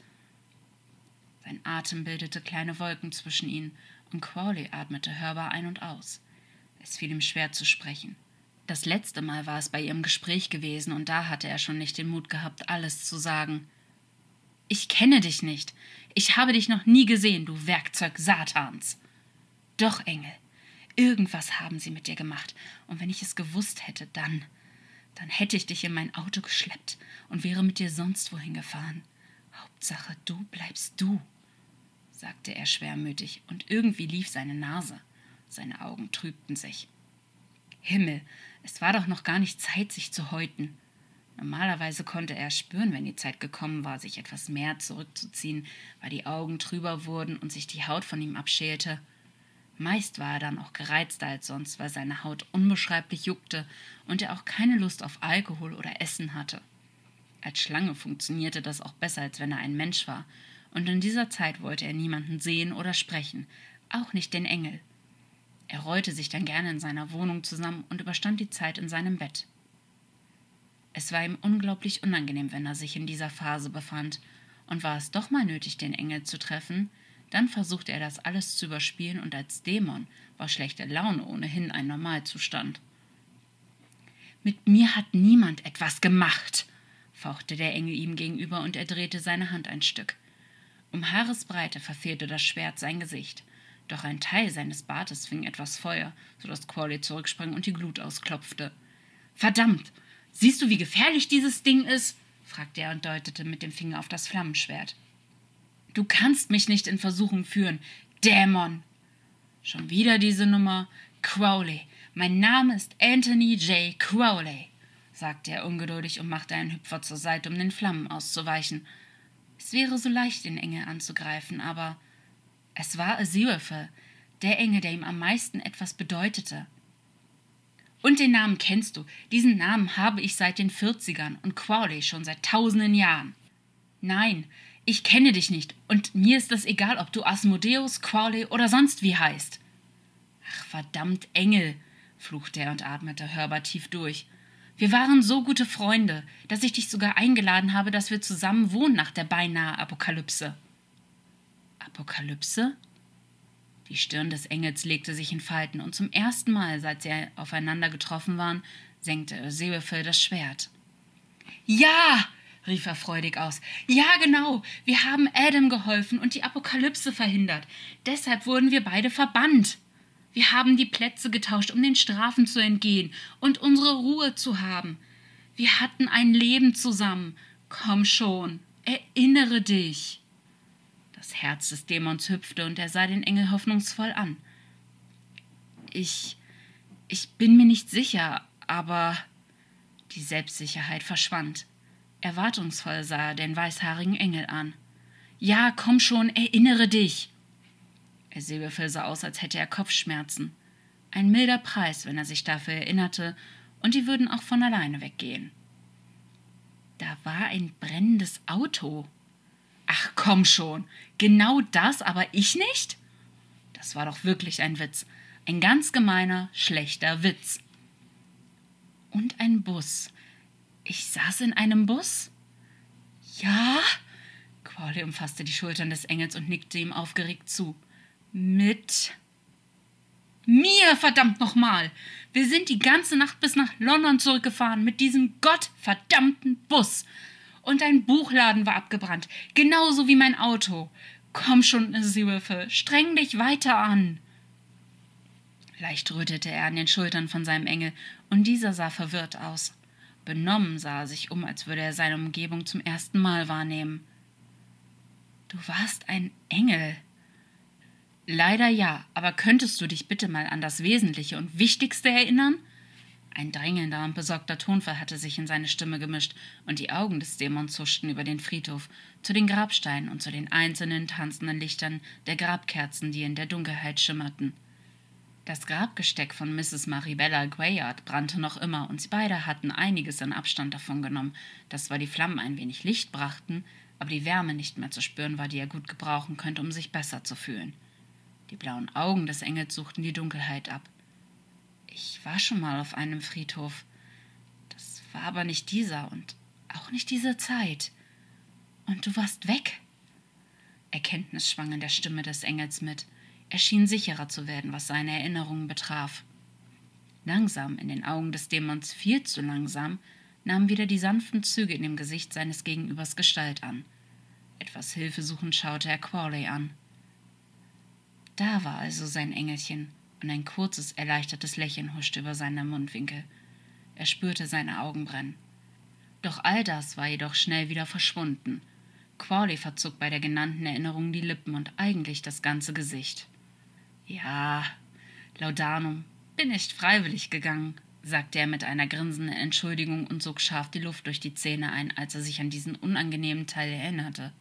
Sein Atem bildete kleine Wolken zwischen ihnen, und Crawley atmete hörbar ein und aus. Es fiel ihm schwer zu sprechen. Das letzte Mal war es bei ihrem Gespräch gewesen, und da hatte er schon nicht den Mut gehabt, alles zu sagen. »Ich kenne dich nicht. Ich habe dich noch nie gesehen, du Werkzeug Satans.« »Doch, Engel, irgendwas haben sie mit dir gemacht, und wenn ich es gewusst hätte, dann hätte ich dich in mein Auto geschleppt und wäre mit dir sonst wohin gefahren. Hauptsache, du bleibst du«, sagte er schwermütig, und irgendwie lief seine Nase. Seine Augen trübten sich. Himmel, es war doch noch gar nicht Zeit, sich zu häuten. Normalerweise konnte er spüren, wenn die Zeit gekommen war, sich etwas mehr zurückzuziehen, weil die Augen trüber wurden und sich die Haut von ihm abschälte. Meist war er dann auch gereizter als sonst, weil seine Haut unbeschreiblich juckte und er auch keine Lust auf Alkohol oder Essen hatte. Als Schlange funktionierte das auch besser, als wenn er ein Mensch war, und in dieser Zeit wollte er niemanden sehen oder sprechen, auch nicht den Engel. Er rollte sich dann gerne in seiner Wohnung zusammen und überstand die Zeit in seinem Bett. Es war ihm unglaublich unangenehm, wenn er sich in dieser Phase befand, und war es doch mal nötig, den Engel zu treffen, dann versuchte er das alles zu überspielen, und als Dämon war schlechte Laune ohnehin ein Normalzustand. »Mit mir hat niemand etwas gemacht«, fauchte der Engel ihm gegenüber, und er drehte seine Hand ein Stück. Um Haaresbreite verfehlte das Schwert sein Gesicht, doch ein Teil seines Bartes fing etwas Feuer, so dass Crawley zurücksprang und die Glut ausklopfte. »Verdammt! Siehst du, wie gefährlich dieses Ding ist?« fragte er und deutete mit dem Finger auf das Flammenschwert. »Du kannst mich nicht in Versuchung führen, Dämon!« »Schon wieder diese Nummer? Crawley, mein Name ist Anthony J. Crawley«, sagte er ungeduldig und machte einen Hüpfer zur Seite, um den Flammen auszuweichen. Es wäre so leicht, den Engel anzugreifen, aber es war Aziraphale, der Engel, der ihm am meisten etwas bedeutete. »Und den Namen kennst du. Diesen Namen habe ich seit den 40ern und Crawley schon seit tausenden Jahren.« »Nein, ich kenne dich nicht, und mir ist es egal, ob du Asmodeus, Crawley oder sonst wie heißt.« »Ach, verdammt, Engel«, fluchte er und atmete hörbar tief durch. »Wir waren so gute Freunde, dass ich dich sogar eingeladen habe, dass wir zusammen wohnen nach der beinahe Apokalypse.« »Apokalypse?« Die Stirn des Engels legte sich in Falten, und zum ersten Mal, seit sie aufeinander getroffen waren, senkte Aziraphale das Schwert. Ja, rief er freudig aus. Ja, genau. Wir haben Adam geholfen und die Apokalypse verhindert. Deshalb wurden wir beide verbannt. Wir haben die Plätze getauscht, um den Strafen zu entgehen und unsere Ruhe zu haben. Wir hatten ein Leben zusammen. Komm schon, erinnere dich. Das Herz des Dämons hüpfte und er sah den Engel hoffnungsvoll an. Ich bin mir nicht sicher, aber die Selbstsicherheit verschwand. Erwartungsvoll sah er den weißhaarigen Engel an. Ja, komm schon, erinnere dich. Silberfell sah aus, als hätte er Kopfschmerzen. Ein milder Preis, wenn er sich dafür erinnerte, und die würden auch von alleine weggehen. Da war ein brennendes Auto. Ach komm schon, genau das, aber ich nicht? Das war doch wirklich ein Witz. Ein ganz gemeiner, schlechter Witz. Und ein Bus. Ich saß in einem Bus? Ja? Crawley umfasste die Schultern des Engels und nickte ihm aufgeregt zu. Mit mir, verdammt nochmal! Wir sind die ganze Nacht bis nach London zurückgefahren mit diesem gottverdammten Bus. Und ein Buchladen war abgebrannt, genauso wie mein Auto. Komm schon, Seawolfe, streng dich weiter an. Leicht rötete er an den Schultern von seinem Engel, und dieser sah verwirrt aus. Benommen sah er sich um, als würde er seine Umgebung zum ersten Mal wahrnehmen. »Du warst ein Engel.« »Leider ja, aber könntest du dich bitte mal an das Wesentliche und Wichtigste erinnern?« Ein drängelnder und besorgter Tonfall hatte sich in seine Stimme gemischt, und die Augen des Dämons huschten über den Friedhof, zu den Grabsteinen und zu den einzelnen tanzenden Lichtern der Grabkerzen, die in der Dunkelheit schimmerten. Das Grabgesteck von Mrs. Maribella Grayard brannte noch immer, und sie beide hatten einiges an Abstand davon genommen, dass zwar die Flammen ein wenig Licht brachten, aber die Wärme nicht mehr zu spüren war, die er gut gebrauchen könnte, um sich besser zu fühlen. Die blauen Augen des Engels suchten die Dunkelheit ab. »Ich war schon mal auf einem Friedhof. Das war aber nicht dieser und auch nicht diese Zeit. Und du warst weg.« Erkenntnis schwang in der Stimme des Engels mit. Er schien sicherer zu werden, was seine Erinnerungen betraf. Langsam, in den Augen des Dämons viel zu langsam, nahmen wieder die sanften Züge in dem Gesicht seines Gegenübers Gestalt an. Etwas hilfesuchend schaute er Crawley an. Da war also sein Engelchen, und ein kurzes, erleichtertes Lächeln huschte über seine Mundwinkel. Er spürte seine Augen brennen. Doch all das war jedoch schnell wieder verschwunden. Crawley verzog bei der genannten Erinnerung die Lippen und eigentlich das ganze Gesicht. »Ja, Laudanum, bin nicht freiwillig gegangen«, sagte er mit einer grinsenden Entschuldigung und sog scharf die Luft durch die Zähne ein, als er sich an diesen unangenehmen Teil erinnerte.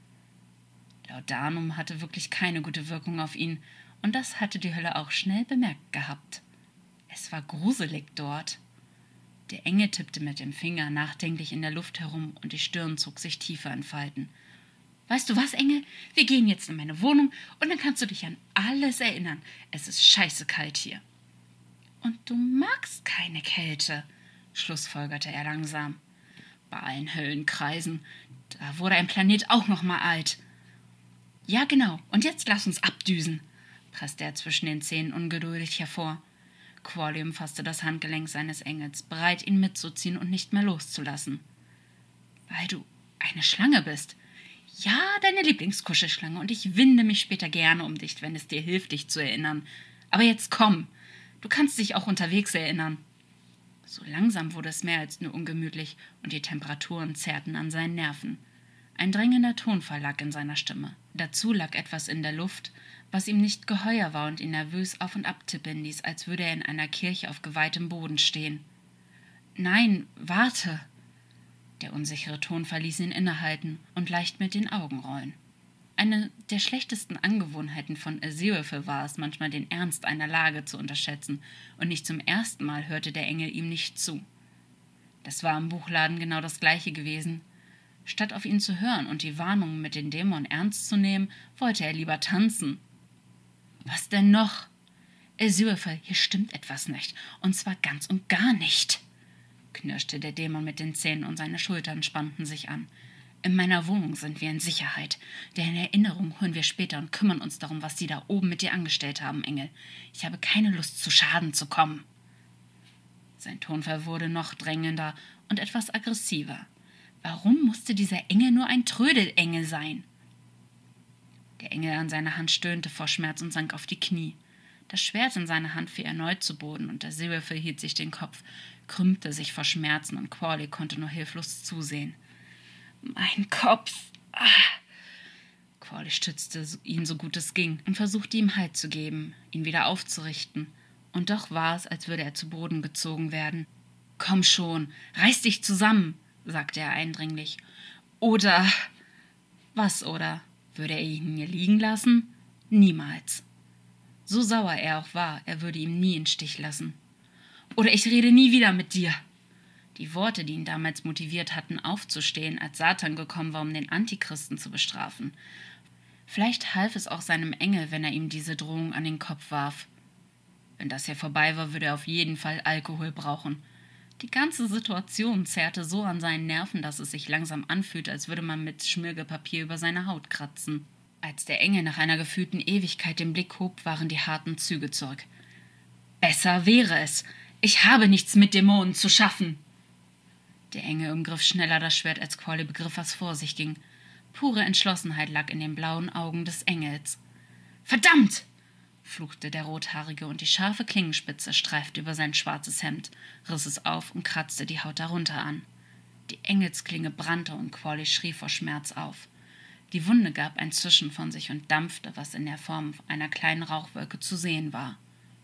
Laudanum hatte wirklich keine gute Wirkung auf ihn, und das hatte die Hölle auch schnell bemerkt gehabt. Es war gruselig dort. Der Engel tippte mit dem Finger nachdenklich in der Luft herum, und die Stirn zog sich tiefer in Falten. »Weißt du was, Engel? Wir gehen jetzt in meine Wohnung, und dann kannst du dich an alles erinnern. Es ist scheiße kalt hier.« »Und du magst keine Kälte«, schlussfolgerte er langsam. »Bei allen Höllenkreisen, da wurde ein Planet auch noch mal alt.« »Ja, genau, und jetzt lass uns abdüsen«, presste er zwischen den Zähnen ungeduldig hervor. Crawley umfasste das Handgelenk seines Engels, bereit, ihn mitzuziehen und nicht mehr loszulassen. »Weil du eine Schlange bist. Ja, deine Lieblingskuschelschlange, und ich winde mich später gerne um dich, wenn es dir hilft, dich zu erinnern. Aber jetzt komm, du kannst dich auch unterwegs erinnern.« So langsam wurde es mehr als nur ungemütlich, und die Temperaturen zerrten an seinen Nerven. Ein drängender Tonfall lag in seiner Stimme. Dazu lag etwas in der Luft, was ihm nicht geheuer war und ihn nervös auf und ab tippeln ließ, als würde er in einer Kirche auf geweihtem Boden stehen. »Nein, warte!« Der unsichere Tonfall ließ ihn innehalten und leicht mit den Augen rollen. Eine der schlechtesten Angewohnheiten von Aziraphale war es, manchmal den Ernst einer Lage zu unterschätzen, und nicht zum ersten Mal hörte der Engel ihm nicht zu. Das war im Buchladen genau das Gleiche gewesen. Statt auf ihn zu hören und die Warnungen mit dem Dämon ernst zu nehmen, wollte er lieber tanzen. »Was denn noch?« »Aziraphale, hier stimmt etwas nicht, und zwar ganz und gar nicht«, knirschte der Dämon mit den Zähnen, und seine Schultern spannten sich an. »In meiner Wohnung sind wir in Sicherheit. Deine Erinnerung holen wir später und kümmern uns darum, was die da oben mit dir angestellt haben, Engel. Ich habe keine Lust, zu Schaden zu kommen.« Sein Tonfall wurde noch drängender, und etwas aggressiver. Warum musste dieser Engel nur ein Trödelengel sein? Der Engel an seiner Hand stöhnte vor Schmerz und sank auf die Knie. Das Schwert in seiner Hand fiel erneut zu Boden und der Seeräffel hielt sich den Kopf, krümmte sich vor Schmerzen und Qualley konnte nur hilflos zusehen. »Mein Kopf!« Qualley stützte ihn so gut es ging und versuchte ihm Halt zu geben, ihn wieder aufzurichten. Und doch war es, als würde er zu Boden gezogen werden. »Komm schon, reiß dich zusammen«, sagte er eindringlich. »Oder...« »Was oder? Würde er ihn hier liegen lassen? Niemals.« So sauer er auch war, er würde ihn nie im Stich lassen. »Oder ich rede nie wieder mit dir.« Die Worte, die ihn damals motiviert hatten, aufzustehen, als Satan gekommen war, um den Antichristen zu bestrafen. Vielleicht half es auch seinem Engel, wenn er ihm diese Drohung an den Kopf warf. Wenn das hier vorbei war, würde er auf jeden Fall Alkohol brauchen. Die ganze Situation zerrte so an seinen Nerven, dass es sich langsam anfühlte, als würde man mit Schmirgelpapier über seine Haut kratzen. Als der Engel nach einer gefühlten Ewigkeit den Blick hob, waren die harten Züge zurück. »Besser wäre es. Ich habe nichts mit Dämonen zu schaffen.« Der Engel umgriff schneller das Schwert, als Qualley begriff, was vor sich ging. Pure Entschlossenheit lag in den blauen Augen des Engels. »Verdammt!« fluchte der Rothaarige, und die scharfe Klingenspitze streifte über sein schwarzes Hemd, riss es auf und kratzte die Haut darunter an. Die Engelsklinge brannte und Qualley schrie vor Schmerz auf. Die Wunde gab ein Zischen von sich und dampfte, was in der Form einer kleinen Rauchwolke zu sehen war.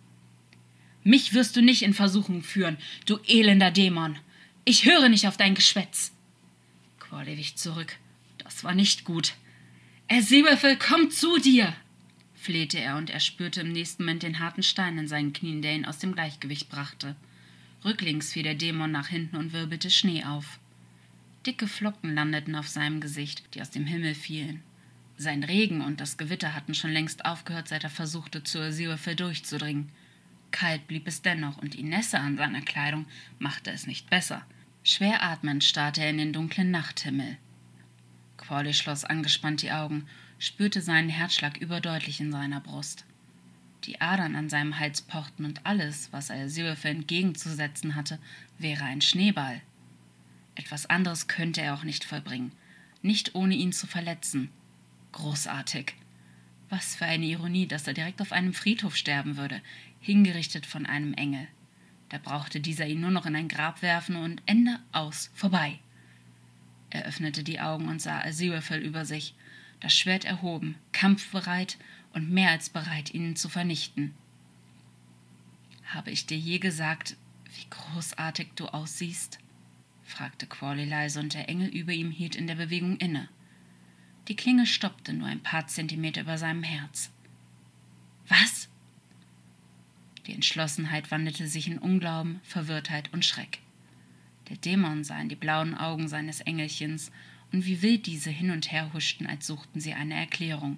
»Mich wirst du nicht in Versuchung führen, du elender Dämon! Ich höre nicht auf dein Geschwätz!« Qualley wich zurück. Das war nicht gut. »Seeräffel, komm zu dir!« flehte er, und er spürte im nächsten Moment den harten Stein in seinen Knien, der ihn aus dem Gleichgewicht brachte. Rücklings fiel der Dämon nach hinten und wirbelte Schnee auf. Dicke Flocken landeten auf seinem Gesicht, die aus dem Himmel fielen. Sein Regen und das Gewitter hatten schon längst aufgehört, seit er versuchte, zur Seeräffel durchzudringen. Kalt blieb es dennoch, und die Nässe an seiner Kleidung machte es nicht besser. Schwer atmend starrte er in den dunklen Nachthimmel. Qualley schloss angespannt die Augen, spürte seinen Herzschlag überdeutlich in seiner Brust. Die Adern an seinem Hals pochten, und alles, was er Seeräffel entgegenzusetzen hatte, wäre ein Schneeball. Etwas anderes könnte er auch nicht vollbringen, nicht ohne ihn zu verletzen. Großartig. Was für eine Ironie, dass er direkt auf einem Friedhof sterben würde, hingerichtet von einem Engel. Da brauchte dieser ihn nur noch in ein Grab werfen und Ende aus, vorbei. Er öffnete die Augen und sah Seeräffel über sich, das Schwert erhoben, kampfbereit und mehr als bereit, ihn zu vernichten. »Habe ich dir je gesagt, wie großartig du aussiehst?« fragte Qualley leise, und der Engel über ihm hielt in der Bewegung inne. Die Klinge stoppte nur ein paar Zentimeter über seinem Herz. »Was?« Die Entschlossenheit wandelte sich in Unglauben, Verwirrtheit und Schreck. Der Dämon sah in die blauen Augen seines Engelchens, und wie wild diese hin und her huschten, als suchten sie eine Erklärung.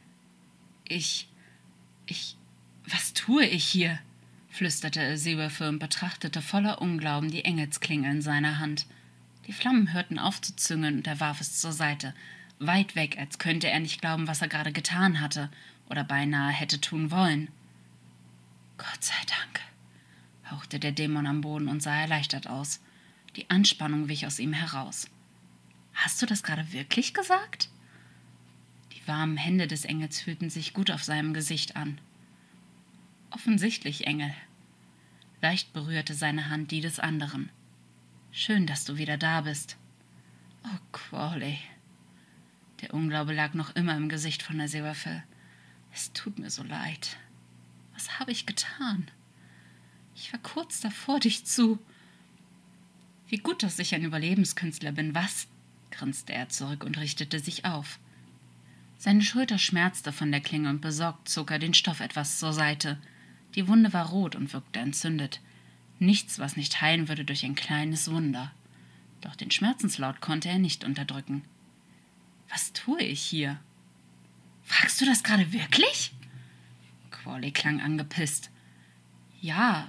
Was tue ich hier?« flüsterte Seeräffel und betrachtete voller Unglauben die Engelsklinge in seiner Hand. Die Flammen hörten auf zu züngeln, und er warf es zur Seite, weit weg, als könnte er nicht glauben, was er gerade getan hatte oder beinahe hätte tun wollen. »Gott sei Dank«, hauchte der Dämon am Boden und sah erleichtert aus. Die Anspannung wich aus ihm heraus. »Hast du das gerade wirklich gesagt?« Die warmen Hände des Engels fühlten sich gut auf seinem Gesicht an. »Offensichtlich, Engel.« Leicht berührte seine Hand die des anderen. »Schön, dass du wieder da bist.« »Oh, Qualley.« Der Unglaube lag noch immer im Gesicht von der Seeräffel. »Es tut mir so leid. Was habe ich getan? Ich war kurz davor, dich zu...« »Wie gut, dass ich ein Überlebenskünstler bin, was?« grinste er zurück und richtete sich auf. Seine Schulter schmerzte von der Klinge, und besorgt zog er den Stoff etwas zur Seite. Die Wunde war rot und wirkte entzündet. Nichts, was nicht heilen würde durch ein kleines Wunder. Doch den Schmerzenslaut konnte er nicht unterdrücken. »Was tue ich hier?« »Fragst du das gerade wirklich?« Qualley klang angepisst. »Ja,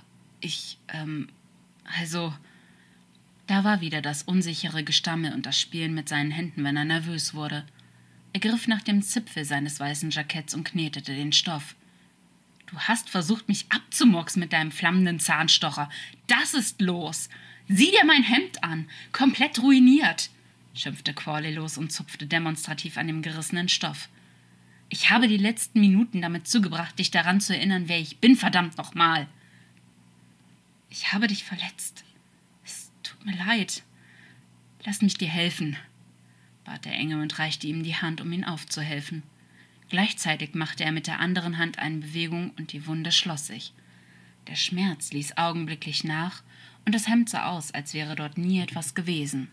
Da war wieder das unsichere Gestammel und das Spielen mit seinen Händen, wenn er nervös wurde. Er griff nach dem Zipfel seines weißen Jacketts und knetete den Stoff. »Du hast versucht, mich abzumurksen mit deinem flammenden Zahnstocher. Das ist los. »Sieh dir mein Hemd an! Komplett ruiniert!« schimpfte Qualley los und zupfte demonstrativ an dem gerissenen Stoff. »Ich habe die letzten Minuten damit zugebracht, dich daran zu erinnern, wer ich bin, verdammt nochmal!« »Ich habe dich verletzt. Es tut mir leid. Lass mich dir helfen«, bat der Engel und reichte ihm die Hand, um ihm aufzuhelfen. Gleichzeitig machte er mit der anderen Hand eine Bewegung und die Wunde schloss sich. Der Schmerz ließ augenblicklich nach und das Hemd sah aus, als wäre dort nie etwas gewesen.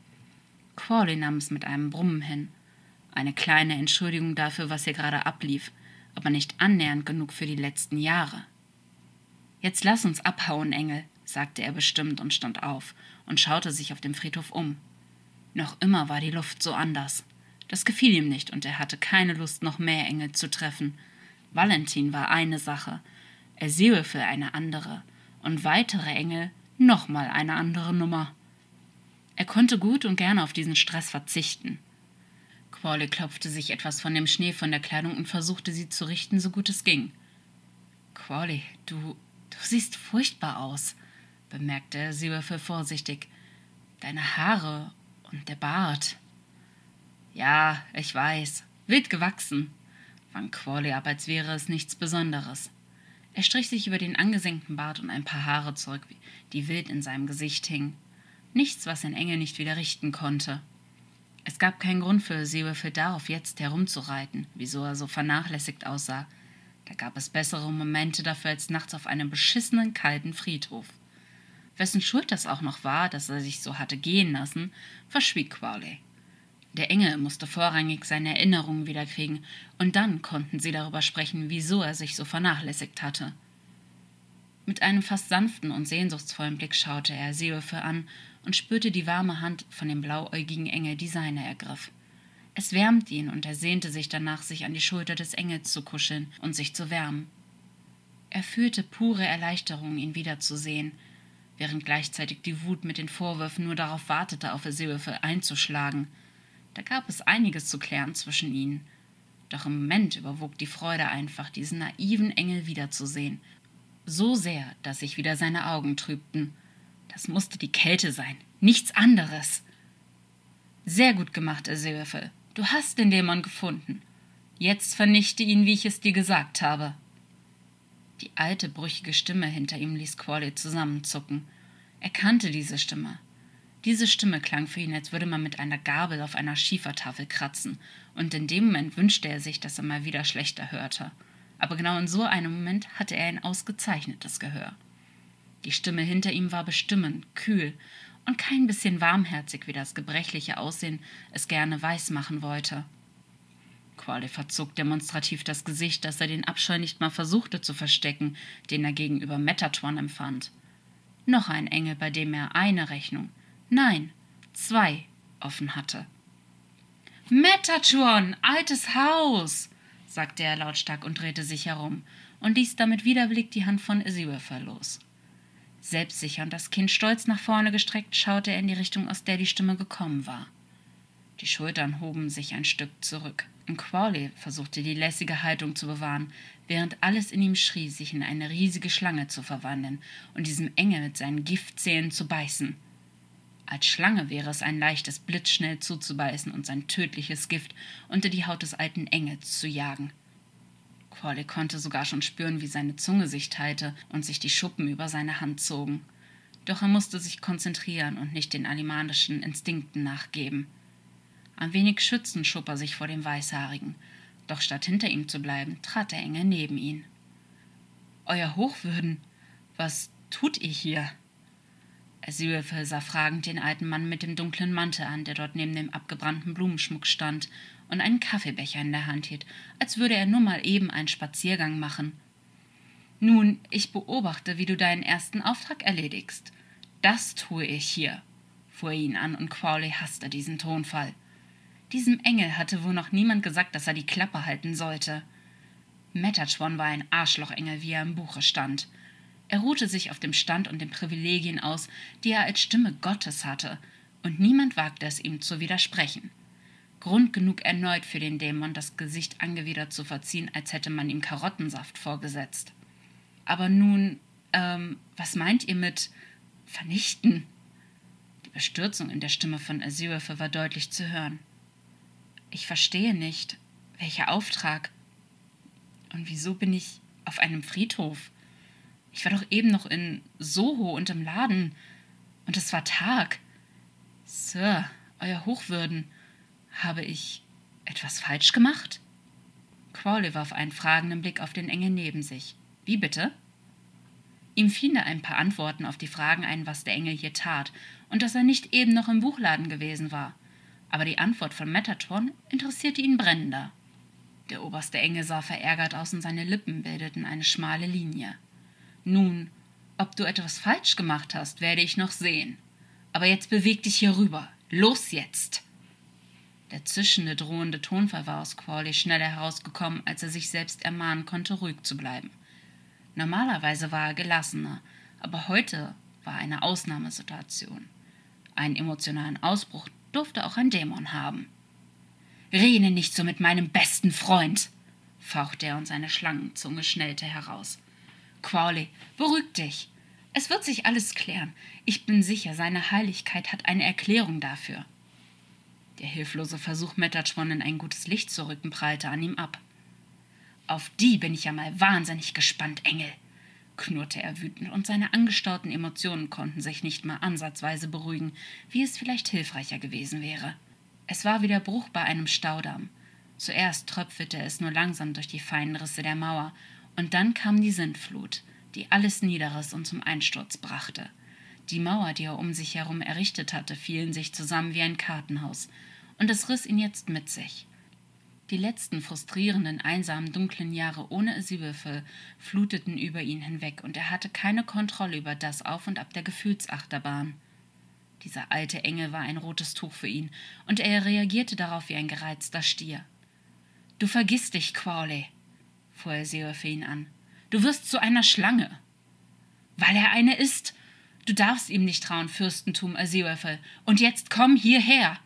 Qualley nahm es mit einem Brummen hin. Eine kleine Entschuldigung dafür, was hier gerade ablief, aber nicht annähernd genug für die letzten Jahre. »Jetzt lass uns abhauen, Engel«, sagte er bestimmt und stand auf und schaute sich auf dem Friedhof um. Noch immer war die Luft so anders. Das gefiel ihm nicht und er hatte keine Lust, noch mehr Engel zu treffen. Valentin war eine Sache, Aziraphale eine andere und weitere Engel nochmal eine andere Nummer. Er konnte gut und gerne auf diesen Stress verzichten. Qualley klopfte sich etwas von dem Schnee von der Kleidung und versuchte, sie zu richten, so gut es ging. »Qualley, du siehst furchtbar aus«, bemerkte Aziraphale vorsichtig. »Deine Haare und der Bart.« »Ja, ich weiß, wild gewachsen«, wang Qualley ab, als wäre es nichts Besonderes. Er strich sich über den angesenkten Bart und ein paar Haare zurück, die wild in seinem Gesicht hingen. Nichts, was ein Engel nicht wieder richten konnte. Es gab keinen Grund für Aziraphale darauf, jetzt herumzureiten, wieso er so vernachlässigt aussah. Da gab es bessere Momente dafür als nachts auf einem beschissenen, kalten Friedhof. Wessen Schuld das auch noch war, dass er sich so hatte gehen lassen, verschwieg Qualley. Der Engel musste vorrangig seine Erinnerungen wiederkriegen, und dann konnten sie darüber sprechen, wieso er sich so vernachlässigt hatte. Mit einem fast sanften und sehnsuchtsvollen Blick schaute er Aziraphale an und spürte die warme Hand von dem blauäugigen Engel, die seine ergriff. Es wärmte ihn und er sehnte sich danach, sich an die Schulter des Engels zu kuscheln und sich zu wärmen. Er fühlte pure Erleichterung, ihn wiederzusehen, während gleichzeitig die Wut mit den Vorwürfen nur darauf wartete, auf Aziraphale einzuschlagen. Da gab es einiges zu klären zwischen ihnen. Doch im Moment überwog die Freude einfach, diesen naiven Engel wiederzusehen. So sehr, dass sich wieder seine Augen trübten. Das musste die Kälte sein, nichts anderes. »Sehr gut gemacht, Aziraphale. Du hast den Dämon gefunden. Jetzt vernichte ihn, wie ich es dir gesagt habe.« Die alte, brüchige Stimme hinter ihm ließ Qualley zusammenzucken. Er kannte diese Stimme. Diese Stimme klang für ihn, als würde man mit einer Gabel auf einer Schiefertafel kratzen, und in dem Moment wünschte er sich, dass er mal wieder schlechter hörte. Aber genau in so einem Moment hatte er ein ausgezeichnetes Gehör. Die Stimme hinter ihm war bestimmend, kühl und kein bisschen warmherzig, wie das gebrechliche Aussehen es gerne weismachen wollte. Qualley verzog demonstrativ das Gesicht, dass er den Abscheu nicht mal versuchte zu verstecken, den er gegenüber Metatron empfand. Noch ein Engel, bei dem er eine Rechnung, nein, 2 offen hatte. »Metatron, altes Haus«, sagte er lautstark und drehte sich herum und ließ damit widerwillig die Hand von Aziraphale los. Selbstsicher und das Kinn stolz nach vorne gestreckt, schaute er in die Richtung, aus der die Stimme gekommen war. Die Schultern hoben sich ein Stück zurück, und Qualley versuchte die lässige Haltung zu bewahren, während alles in ihm schrie, sich in eine riesige Schlange zu verwandeln und diesem Engel mit seinen Giftzähnen zu beißen. Als Schlange wäre es ein leichtes, blitzschnell zuzubeißen und sein tödliches Gift unter die Haut des alten Engels zu jagen. Qualley konnte sogar schon spüren, wie seine Zunge sich teilte und sich die Schuppen über seine Hand zogen. Doch er musste sich konzentrieren und nicht den animalischen Instinkten nachgeben. Ein wenig schützend schob er sich vor dem Weißhaarigen, doch statt hinter ihm zu bleiben, trat der Engel neben ihn. »Euer Hochwürden, was tut ihr hier?« Aziraphale sah fragend den alten Mann mit dem dunklen Mantel an, der dort neben dem abgebrannten Blumenschmuck stand und einen Kaffeebecher in der Hand hielt, als würde er nur mal eben einen Spaziergang machen. »Nun, ich beobachte, wie du deinen ersten Auftrag erledigst. Das tue ich hier«, fuhr er ihn an, und Qualley hasste diesen Tonfall. Diesem Engel hatte wohl noch niemand gesagt, dass er die Klappe halten sollte. Metatron war ein Arschlochengel, wie er im Buche stand. Er ruhte sich auf dem Stand und den Privilegien aus, die er als Stimme Gottes hatte, und niemand wagte es, ihm zu widersprechen. Grund genug erneut für den Dämon, das Gesicht angewidert zu verziehen, als hätte man ihm Karottensaft vorgesetzt. »Aber nun, was meint ihr mit vernichten?« Bestürzung in der Stimme von Aziraphale war deutlich zu hören. »Ich verstehe nicht. Welcher Auftrag? Und wieso bin ich auf einem Friedhof? Ich war doch eben noch in Soho und im Laden. Und es war Tag. Sir, Euer Hochwürden, habe ich etwas falsch gemacht?« Crowley warf einen fragenden Blick auf den Engel neben sich. »Wie bitte?« Ihm fielen ein paar Antworten auf die Fragen ein, was der Engel hier tat und dass er nicht eben noch im Buchladen gewesen war. Aber die Antwort von Metatron interessierte ihn brennender. Der oberste Engel sah verärgert aus und seine Lippen bildeten eine schmale Linie. »Nun, ob du etwas falsch gemacht hast, werde ich noch sehen. Aber jetzt beweg dich hier rüber. Los jetzt!« Der zischende, drohende Tonfall war aus Crowley schneller herausgekommen, als er sich selbst ermahnen konnte, ruhig zu bleiben. Normalerweise war er gelassener, aber heute war eine Ausnahmesituation. Einen emotionalen Ausbruch durfte auch ein Dämon haben. »Rede nicht so mit meinem besten Freund«, fauchte er und seine Schlangenzunge schnellte heraus. »Crowley, beruhig dich. Es wird sich alles klären. Ich bin sicher, seine Heiligkeit hat eine Erklärung dafür.« Der hilflose Versuch, Metatron in ein gutes Licht zu rücken, prallte an ihm ab. »Auf die bin ich ja mal wahnsinnig gespannt, Engel«, knurrte er wütend, und seine angestauten Emotionen konnten sich nicht mal ansatzweise beruhigen, wie es vielleicht hilfreicher gewesen wäre. Es war wie der Bruch bei einem Staudamm. Zuerst tröpfelte es nur langsam durch die feinen Risse der Mauer, und dann kam die Sintflut, die alles niederriss und zum Einsturz brachte. Die Mauer, die er um sich herum errichtet hatte, fiel in sich zusammen wie ein Kartenhaus, und es riss ihn jetzt mit sich. Die letzten frustrierenden, einsamen, dunklen Jahre ohne Aziraphale fluteten über ihn hinweg, und er hatte keine Kontrolle über das Auf und Ab der Gefühlsachterbahn. Dieser alte Engel war ein rotes Tuch für ihn, und er reagierte darauf wie ein gereizter Stier. »Du vergisst dich, Crowley«, fuhr Aziraphale ihn an. »Du wirst zu einer Schlange.« »Weil er eine ist. Du darfst ihm nicht trauen, Fürstentum Aziraphale. Und jetzt komm hierher!«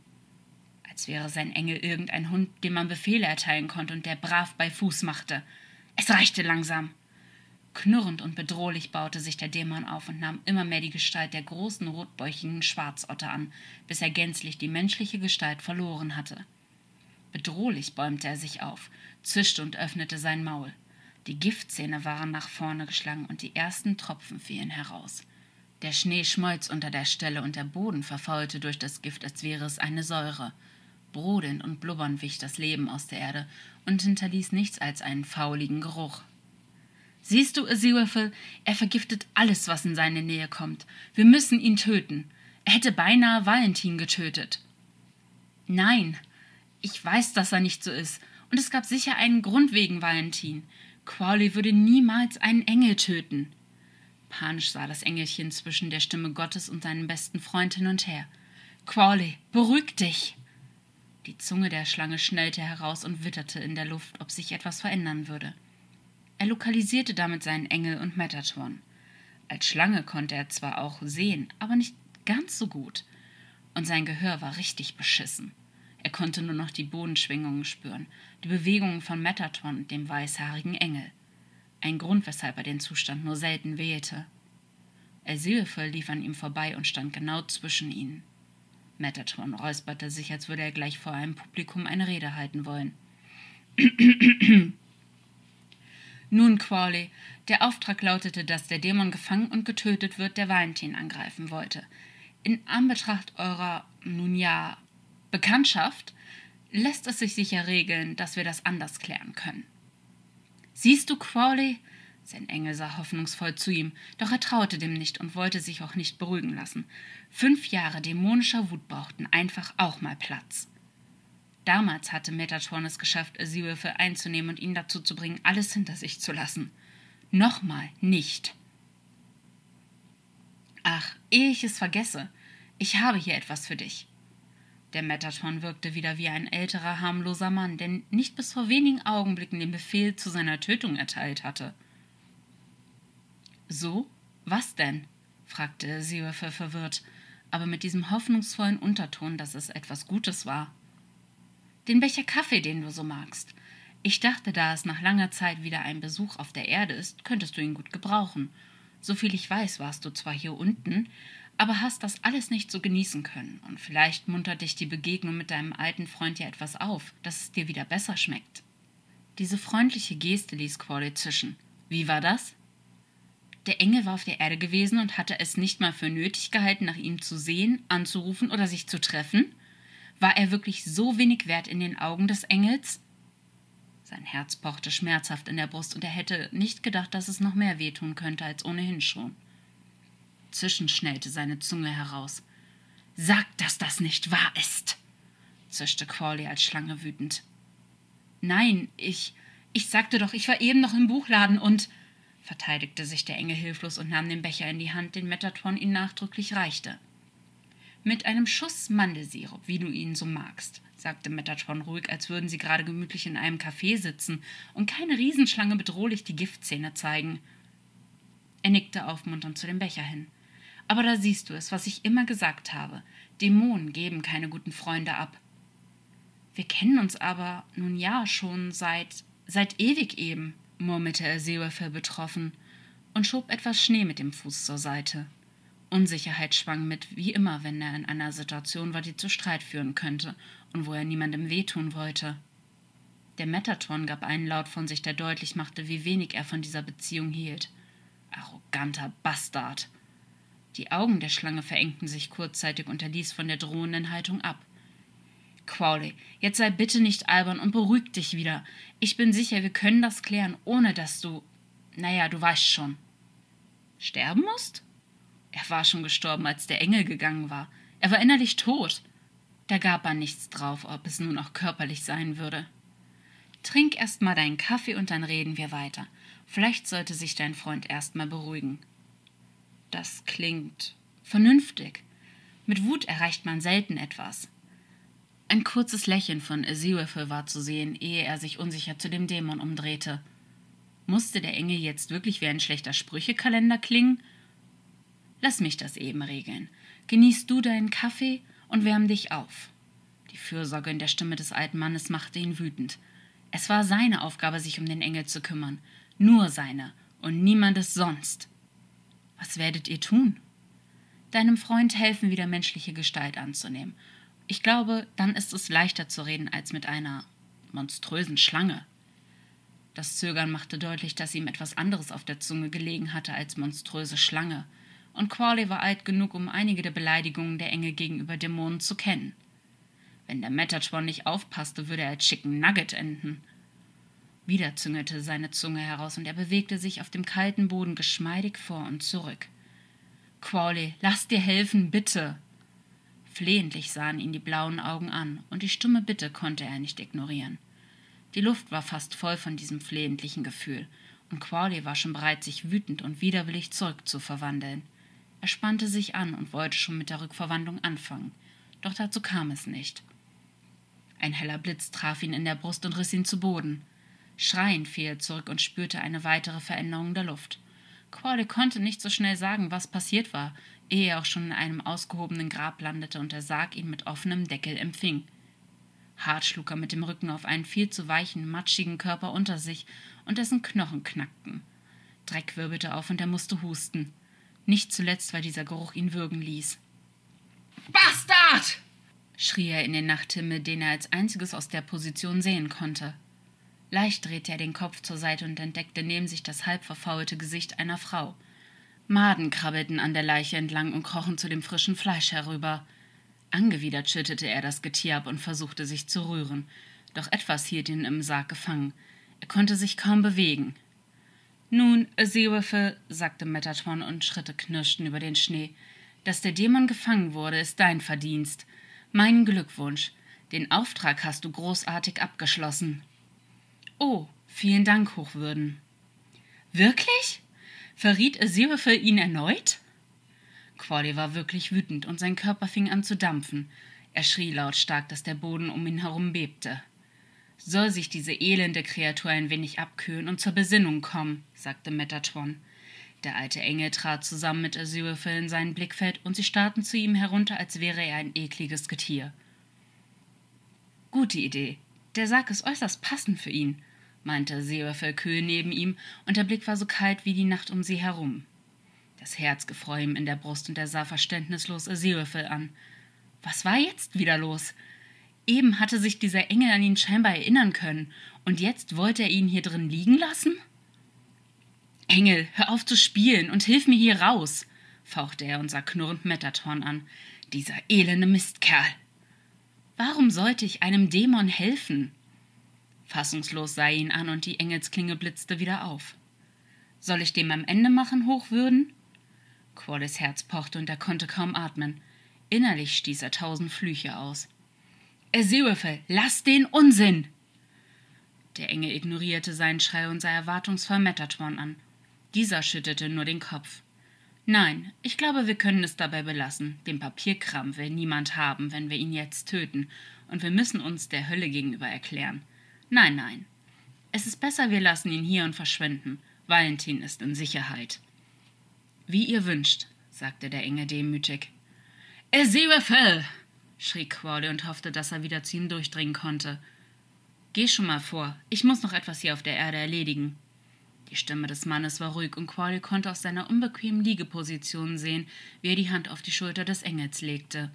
Als wäre sein Engel irgendein Hund, dem man Befehle erteilen konnte und der brav bei Fuß machte. Es reichte langsam. Knurrend und bedrohlich baute sich der Dämon auf und nahm immer mehr die Gestalt der großen, rotbäuchigen Schwarzotter an, bis er gänzlich die menschliche Gestalt verloren hatte. Bedrohlich bäumte er sich auf, zischte und öffnete sein Maul. Die Giftzähne waren nach vorne geschlagen und die ersten Tropfen fielen heraus. Der Schnee schmolz unter der Stelle und der Boden verfaulte durch das Gift, als wäre es eine Säure. Brodelnd und blubbernd wich das Leben aus der Erde und hinterließ nichts als einen fauligen Geruch. »Siehst du, Aziraphale, er vergiftet alles, was in seine Nähe kommt. Wir müssen ihn töten. Er hätte beinahe Valentin getötet.« »Nein, ich weiß, dass er nicht so ist, und es gab sicher einen Grund wegen Valentin. Crowley würde niemals einen Engel töten.« Panisch sah das Engelchen zwischen der Stimme Gottes und seinem besten Freund hin und her. »Crowley, beruhig dich!« Die Zunge der Schlange schnellte heraus und witterte in der Luft, ob sich etwas verändern würde. Er lokalisierte damit seinen Engel und Metatron. Als Schlange konnte er zwar auch sehen, aber nicht ganz so gut. Und sein Gehör war richtig beschissen. Er konnte nur noch die Bodenschwingungen spüren, die Bewegungen von Metatron und dem weißhaarigen Engel. Ein Grund, weshalb er den Zustand nur selten wählte. Aziraphale lief an ihm vorbei und stand genau zwischen ihnen. Metatron räusperte sich, als würde er gleich vor einem Publikum eine Rede halten wollen. »Nun, Crowley, der Auftrag lautete, dass der Dämon gefangen und getötet wird, der Valentin angreifen wollte. In Anbetracht eurer, Bekanntschaft lässt es sich sicher regeln, dass wir das anders klären können.« »Siehst du, Crowley?« Sein Engel sah hoffnungsvoll zu ihm, doch er traute dem nicht und wollte sich auch nicht beruhigen lassen. 5 Jahre dämonischer Wut brauchten einfach auch mal Platz. Damals hatte Metatron es geschafft, Aziraphale einzunehmen und ihn dazu zu bringen, alles hinter sich zu lassen. Nochmal nicht. »Ach, ehe ich es vergesse, ich habe hier etwas für dich.« Der Metatron wirkte wieder wie ein älterer, harmloser Mann, der nicht bis vor wenigen Augenblicken den Befehl zu seiner Tötung erteilt hatte. »So? Was denn?« fragte Aziraphale verwirrt, aber mit diesem hoffnungsvollen Unterton, dass es etwas Gutes war. »Den Becher Kaffee, den du so magst. Ich dachte, da es nach langer Zeit wieder ein Besuch auf der Erde ist, könntest du ihn gut gebrauchen. Soviel ich weiß, warst du zwar hier unten, aber hast das alles nicht so genießen können. Und vielleicht muntert dich die Begegnung mit deinem alten Freund ja etwas auf, dass es dir wieder besser schmeckt. Diese freundliche Geste ließ Qualley zischen. Wie war das? Der Engel war auf der Erde gewesen und hatte es nicht mal für nötig gehalten, nach ihm zu sehen, anzurufen oder sich zu treffen? War er wirklich so wenig wert in den Augen des Engels? Sein Herz pochte schmerzhaft in der Brust und er hätte nicht gedacht, dass es noch mehr wehtun könnte als ohnehin schon. Zischend schnellte seine Zunge heraus. »Sag, dass das nicht wahr ist«, zischte Qualley als Schlange wütend. »Nein, ich sagte doch, ich war eben noch im Buchladen und«, verteidigte sich der Engel hilflos und nahm den Becher in die Hand, den Metatron ihm nachdrücklich reichte. »Mit einem Schuss Mandelsirup, wie du ihn so magst«, sagte Metatron ruhig, als würden sie gerade gemütlich in einem Café sitzen und keine Riesenschlange bedrohlich die Giftzähne zeigen. Er nickte aufmunternd zu dem Becher hin. »Aber da siehst du es, was ich immer gesagt habe. Dämonen geben keine guten Freunde ab.« »Wir kennen uns aber, nun ja, schon seit ewig eben«, murmelte Aziraphale betroffen und schob etwas Schnee mit dem Fuß zur Seite. Unsicherheit schwang mit, wie immer, wenn er in einer Situation war, die zu Streit führen könnte und wo er niemandem wehtun wollte. Der Metatron gab einen Laut von sich, der deutlich machte, wie wenig er von dieser Beziehung hielt. Arroganter Bastard! Die Augen der Schlange verengten sich kurzzeitig und er ließ von der drohenden Haltung ab. »Qualley, jetzt sei bitte nicht albern und beruhig dich wieder. Ich bin sicher, wir können das klären, ohne dass du... Naja, du weißt schon.« »Sterben musst?« Er war schon gestorben, als der Engel gegangen war. Er war innerlich tot. Da gab er nichts drauf, ob es nun auch körperlich sein würde. »Trink erst mal deinen Kaffee und dann reden wir weiter. Vielleicht sollte sich dein Freund erst mal beruhigen.« »Das klingt vernünftig. Mit Wut erreicht man selten etwas.« Ein kurzes Lächeln von Aziraphale war zu sehen, ehe er sich unsicher zu dem Dämon umdrehte. Musste der Engel jetzt wirklich wie ein schlechter Sprüchekalender klingen? »Lass mich das eben regeln. Genieß du deinen Kaffee und wärm dich auf.« Die Fürsorge in der Stimme des alten Mannes machte ihn wütend. Es war seine Aufgabe, sich um den Engel zu kümmern. Nur seine und niemandes sonst. »Was werdet ihr tun?« »Deinem Freund helfen, wieder menschliche Gestalt anzunehmen. Ich glaube, dann ist es leichter zu reden als mit einer monströsen Schlange.« Das Zögern machte deutlich, dass ihm etwas anderes auf der Zunge gelegen hatte als monströse Schlange. Und Qualley war alt genug, um einige der Beleidigungen der Engel gegenüber Dämonen zu kennen. Wenn der Metatron nicht aufpasste, würde er als Chicken Nugget enden. Wieder züngelte seine Zunge heraus und er bewegte sich auf dem kalten Boden geschmeidig vor und zurück. »Qualley, lass dir helfen, bitte!« Flehentlich sahen ihn die blauen Augen an, und die stumme Bitte konnte er nicht ignorieren. Die Luft war fast voll von diesem flehentlichen Gefühl, und Qualley war schon bereit, sich wütend und widerwillig zurückzuverwandeln. Er spannte sich an und wollte schon mit der Rückverwandlung anfangen, doch dazu kam es nicht. Ein heller Blitz traf ihn in der Brust und riss ihn zu Boden. Schreiend fiel er zurück und spürte eine weitere Veränderung der Luft. Qualley konnte nicht so schnell sagen, was passiert war, ehe er auch schon in einem ausgehobenen Grab landete und der Sarg ihn mit offenem Deckel empfing. Hart schlug er mit dem Rücken auf einen viel zu weichen, matschigen Körper unter sich, und dessen Knochen knackten. Dreck wirbelte auf und er musste husten. Nicht zuletzt, weil dieser Geruch ihn würgen ließ. »Bastard!« schrie er in den Nachthimmel, den er als einziges aus der Position sehen konnte. Leicht drehte er den Kopf zur Seite und entdeckte neben sich das halb verfaulte Gesicht einer Frau. Maden krabbelten an der Leiche entlang und krochen zu dem frischen Fleisch herüber. Angewidert schüttete er das Getier ab und versuchte sich zu rühren. Doch etwas hielt ihn im Sarg gefangen. Er konnte sich kaum bewegen. »Nun, Aziraphale«, sagte Metatron und Schritte knirschten über den Schnee. »Dass der Dämon gefangen wurde, ist dein Verdienst. Meinen Glückwunsch. Den Auftrag hast du großartig abgeschlossen.« »Oh, vielen Dank, Hochwürden.« »Wirklich? Verriet Aziraphale ihn erneut?« Qualley war wirklich wütend und sein Körper fing an zu dampfen. Er schrie lautstark, dass der Boden um ihn herum bebte. »Soll sich diese elende Kreatur ein wenig abkühlen und zur Besinnung kommen«, sagte Metatron. Der alte Engel trat zusammen mit Aziraphale in sein Blickfeld und sie starrten zu ihm herunter, als wäre er ein ekliges Getier. »Gute Idee. Der Sarg ist äußerst passend für ihn«, meinte Aziraphale kühl neben ihm, und der Blick war so kalt wie die Nacht um sie herum. Das Herz gefror ihm in der Brust und er sah verständnislos Aziraphale an. Was war jetzt wieder los? Eben hatte sich dieser Engel an ihn scheinbar erinnern können, und jetzt wollte er ihn hier drin liegen lassen? »Engel, hör auf zu spielen und hilf mir hier raus«, fauchte er und sah knurrend Metatron an. »Dieser elende Mistkerl! Warum sollte ich einem Dämon helfen?« Fassungslos sah er ihn an und die Engelsklinge blitzte wieder auf. »Soll ich dem am Ende machen, Hochwürden?« Quallys Herz pochte und er konnte kaum atmen. Innerlich stieß er 1000 Flüche aus. »Aziraphale, lass den Unsinn!« Der Engel ignorierte seinen Schrei und sah erwartungsvoll Metatron an. Dieser schüttelte nur den Kopf. »Nein, ich glaube, wir können es dabei belassen. Den Papierkram will niemand haben, wenn wir ihn jetzt töten, und wir müssen uns der Hölle gegenüber erklären. Nein, nein. Es ist besser, wir lassen ihn hier und verschwinden. Valentin ist in Sicherheit.« »Wie ihr wünscht«, sagte der Engel demütig. »Aziraphale«, schrie Qually und hoffte, dass er wieder zu ihm durchdringen konnte. »Geh schon mal vor, ich muss noch etwas hier auf der Erde erledigen.« Die Stimme des Mannes war ruhig und Qually konnte aus seiner unbequemen Liegeposition sehen, wie er die Hand auf die Schulter des Engels legte.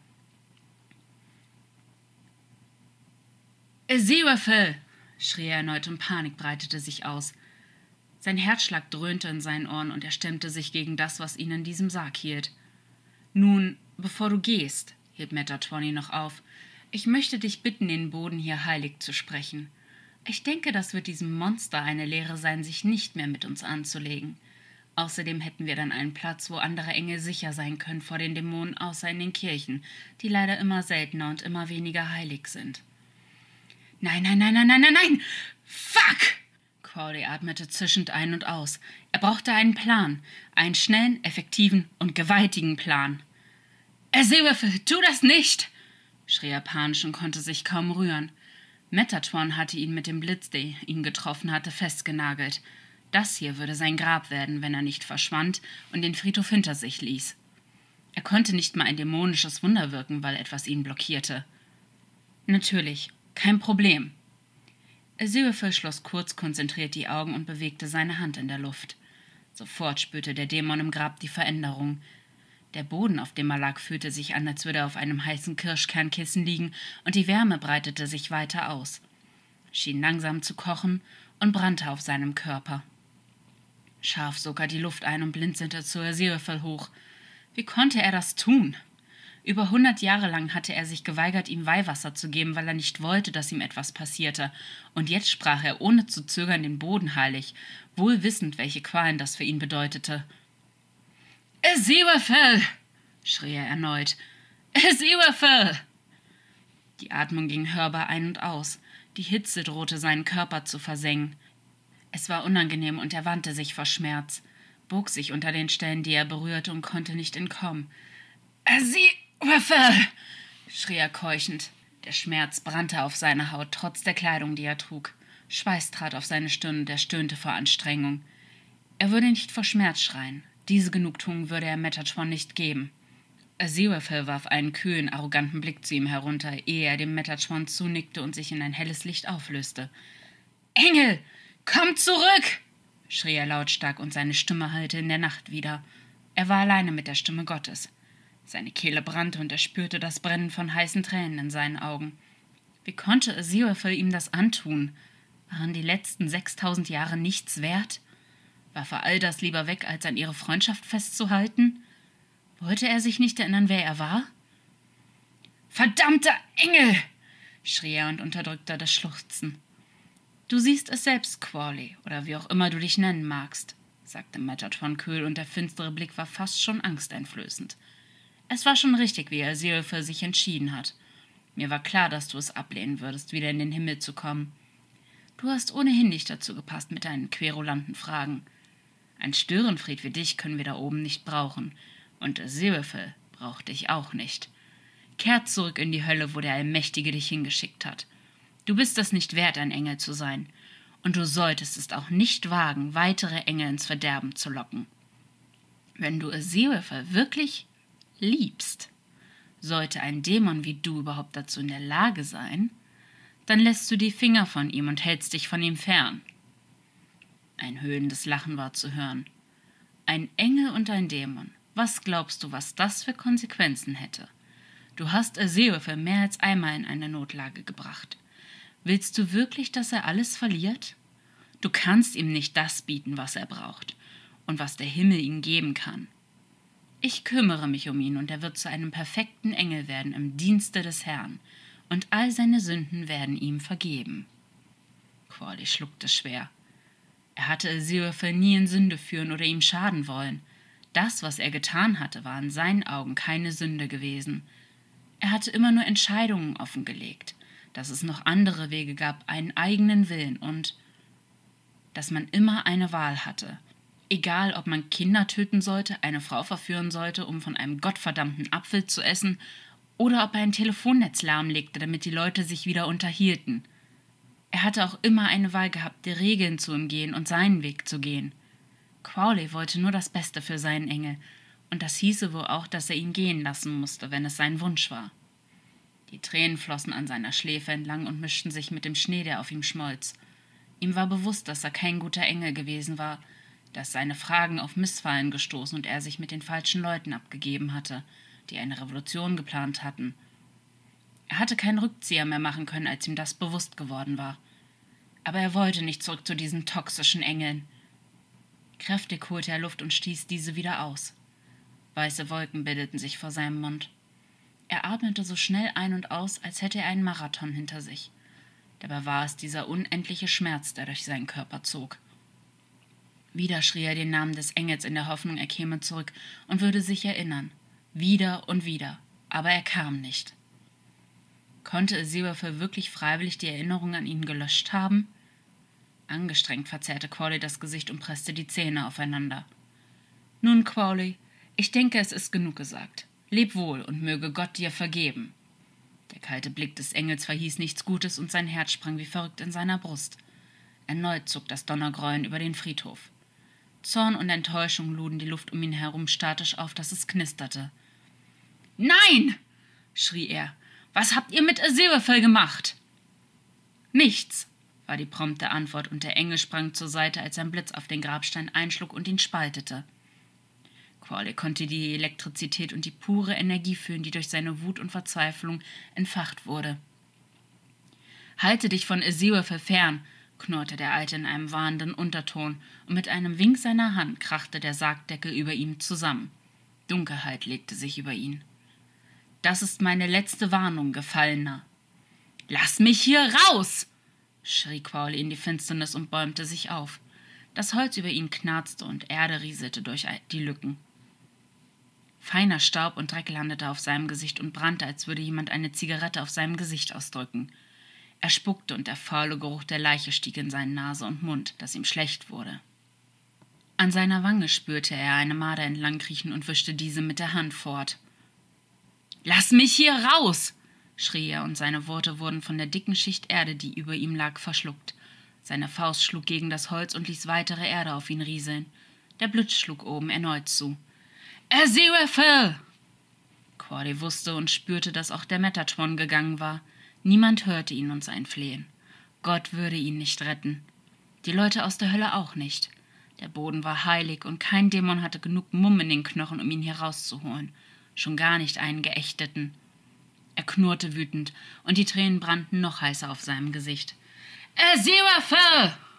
»Aziraphale«, schrie er erneut und Panik breitete sich aus. Sein Herzschlag dröhnte in seinen Ohren und er stemmte sich gegen das, was ihn in diesem Sarg hielt. »Nun, bevor du gehst«, hielt Metatron ihn noch auf, »ich möchte dich bitten, den Boden hier heilig zu sprechen. Ich denke, das wird diesem Monster eine Lehre sein, sich nicht mehr mit uns anzulegen. Außerdem hätten wir dann einen Platz, wo andere Engel sicher sein können vor den Dämonen, außer in den Kirchen, die leider immer seltener und immer weniger heilig sind.« »Nein, nein, nein, nein, nein, nein, nein! Fuck!« Qually atmete zischend ein und aus. Er brauchte einen Plan, einen schnellen, effektiven und gewaltigen Plan. »Aziraphale, tu das nicht!« schrie er panisch und konnte sich kaum rühren. Metatron hatte ihn mit dem Blitz, der ihn getroffen hatte, festgenagelt. Das hier würde sein Grab werden, wenn er nicht verschwand und den Friedhof hinter sich ließ. Er konnte nicht mal ein dämonisches Wunder wirken, weil etwas ihn blockierte. »Natürlich, kein Problem.« Aziraphale schloss kurz konzentriert die Augen und bewegte seine Hand in der Luft. Sofort spürte der Dämon im Grab die Veränderung. Der Boden, auf dem er lag, fühlte sich an, als würde er auf einem heißen Kirschkernkissen liegen, und die Wärme breitete sich weiter aus, schien langsam zu kochen und brannte auf seinem Körper. Scharf sog er die Luft ein und blinzelte zu Aziraphale hoch. Wie konnte er das tun? Über 100 Jahre lang hatte er sich geweigert, ihm Weihwasser zu geben, weil er nicht wollte, dass ihm etwas passierte, und jetzt sprach er ohne zu zögern den Boden heilig, wohl wissend, welche Qualen das für ihn bedeutete. »Aziraphale«, schrie er erneut. »Aziraphale!« Die Atmung ging hörbar ein und aus. Die Hitze drohte seinen Körper zu versengen. Es war unangenehm und er wandte sich vor Schmerz, bog sich unter den Stellen, die er berührte, und konnte nicht entkommen. »Aziraphale«, schrie er keuchend. Der Schmerz brannte auf seiner Haut, trotz der Kleidung, die er trug. Schweiß trat auf seine Stirn und er stöhnte vor Anstrengung. Er würde nicht vor Schmerz schreien. Diese Genugtuung würde er Metatron nicht geben. Aziraphale warf einen kühlen, arroganten Blick zu ihm herunter, ehe er dem Metatron zunickte und sich in ein helles Licht auflöste. »Engel, komm zurück!« schrie er lautstark und seine Stimme hallte in der Nacht wieder. Er war alleine mit der Stimme Gottes. Seine Kehle brannte und er spürte das Brennen von heißen Tränen in seinen Augen. Wie konnte Aziraphale ihm das antun? Waren die letzten 6000 Jahre nichts wert? Warf er all das lieber weg, als an ihre Freundschaft festzuhalten? Wollte er sich nicht erinnern, wer er war? »Verdammter Engel!« schrie er und unterdrückte das Schluchzen. »Du siehst es selbst, Qually, oder wie auch immer du dich nennen magst«, sagte Metatron kühl, und der finstere Blick war fast schon angsteinflößend. »Es war schon richtig, wie Aziraphale sich entschieden hat. Mir war klar, dass du es ablehnen würdest, wieder in den Himmel zu kommen. Du hast ohnehin nicht dazu gepasst mit deinen querulanten Fragen. Ein Störenfried wie dich können wir da oben nicht brauchen, und Aziraphale braucht dich auch nicht. Kehrt zurück in die Hölle, wo der Allmächtige dich hingeschickt hat. Du bist es nicht wert, ein Engel zu sein, und du solltest es auch nicht wagen, weitere Engel ins Verderben zu locken. Wenn du Aziraphale wirklich liebst, sollte ein Dämon wie du überhaupt dazu in der Lage sein, dann lässt du die Finger von ihm und hältst dich von ihm fern.« Ein höhnendes Lachen war zu hören. Ein Engel und ein Dämon. Was glaubst du, was das für Konsequenzen hätte? Du hast Aziraphale mehr als einmal in eine Notlage gebracht. Willst du wirklich, dass er alles verliert? Du kannst ihm nicht das bieten, was er braucht und was der Himmel ihm geben kann. Ich kümmere mich um ihn und er wird zu einem perfekten Engel werden im Dienste des Herrn und all seine Sünden werden ihm vergeben. Qualley schluckte schwer. Er hatte Aziraphale nie in Sünde führen oder ihm schaden wollen. Das, was er getan hatte, war in seinen Augen keine Sünde gewesen. Er hatte immer nur Entscheidungen offengelegt, dass es noch andere Wege gab, einen eigenen Willen und dass man immer eine Wahl hatte. Egal, ob man Kinder töten sollte, eine Frau verführen sollte, um von einem gottverdammten Apfel zu essen, oder ob er ein Telefonnetz lahmlegte, damit die Leute sich wieder unterhielten. Er hatte auch immer eine Wahl gehabt, die Regeln zu umgehen und seinen Weg zu gehen. Crowley wollte nur das Beste für seinen Engel, und das hieße wohl auch, dass er ihn gehen lassen musste, wenn es sein Wunsch war. Die Tränen flossen an seiner Schläfe entlang und mischten sich mit dem Schnee, der auf ihm schmolz. Ihm war bewusst, dass er kein guter Engel gewesen war, dass seine Fragen auf Missfallen gestoßen und er sich mit den falschen Leuten abgegeben hatte, die eine Revolution geplant hatten. Er hatte keinen Rückzieher mehr machen können, als ihm das bewusst geworden war. Aber er wollte nicht zurück zu diesen toxischen Engeln. Kräftig holte er Luft und stieß diese wieder aus. Weiße Wolken bildeten sich vor seinem Mund. Er atmete so schnell ein und aus, als hätte er einen Marathon hinter sich. Dabei war es dieser unendliche Schmerz, der durch seinen Körper zog. Wieder schrie er den Namen des Engels in der Hoffnung, er käme zurück und würde sich erinnern. Wieder und wieder. Aber er kam nicht. Konnte Aziraphale wirklich freiwillig die Erinnerung an ihn gelöscht haben? Angestrengt verzerrte Crowley das Gesicht und presste die Zähne aufeinander. »Nun, Crowley, ich denke, es ist genug gesagt. Leb wohl und möge Gott dir vergeben.« Der kalte Blick des Engels verhieß nichts Gutes und sein Herz sprang wie verrückt in seiner Brust. Erneut zog das Donnergrollen über den Friedhof. Zorn und Enttäuschung luden die Luft um ihn herum statisch auf, dass es knisterte. »Nein!« schrie er. »Was habt ihr mit Aziraphale gemacht?« »Nichts«, war die prompte Antwort, und der Engel sprang zur Seite, als ein Blitz auf den Grabstein einschlug und ihn spaltete. Crowley konnte die Elektrizität und die pure Energie fühlen, die durch seine Wut und Verzweiflung entfacht wurde. »Halte dich von Aziraphale fern«, knurrte der Alte in einem warnenden Unterton, und mit einem Wink seiner Hand krachte der Sargdeckel über ihm zusammen. Dunkelheit legte sich über ihn. »Das ist meine letzte Warnung, Gefallener.« »Lass mich hier raus!« schrie Crowley in die Finsternis und bäumte sich auf. Das Holz über ihm knarzte und Erde rieselte durch die Lücken. Feiner Staub und Dreck landete auf seinem Gesicht und brannte, als würde jemand eine Zigarette auf seinem Gesicht ausdrücken. Er spuckte und der faule Geruch der Leiche stieg in seine Nase und Mund, dass ihm schlecht wurde. An seiner Wange spürte er eine Marder entlangkriechen und wischte diese mit der Hand fort. »Lass mich hier raus!« schrie er, und seine Worte wurden von der dicken Schicht Erde, die über ihm lag, verschluckt. Seine Faust schlug gegen das Holz und ließ weitere Erde auf ihn rieseln. Der Blitz schlug oben erneut zu. »Aziraphale!« Crowley wusste und spürte, dass auch der Metatron gegangen war. Niemand hörte ihn und sein Flehen. Gott würde ihn nicht retten. Die Leute aus der Hölle auch nicht. Der Boden war heilig und kein Dämon hatte genug Mumm in den Knochen, um ihn hier rauszuholen. Schon gar nicht einen Geächteten. Er knurrte wütend, und die Tränen brannten noch heißer auf seinem Gesicht. »Aziraphale!«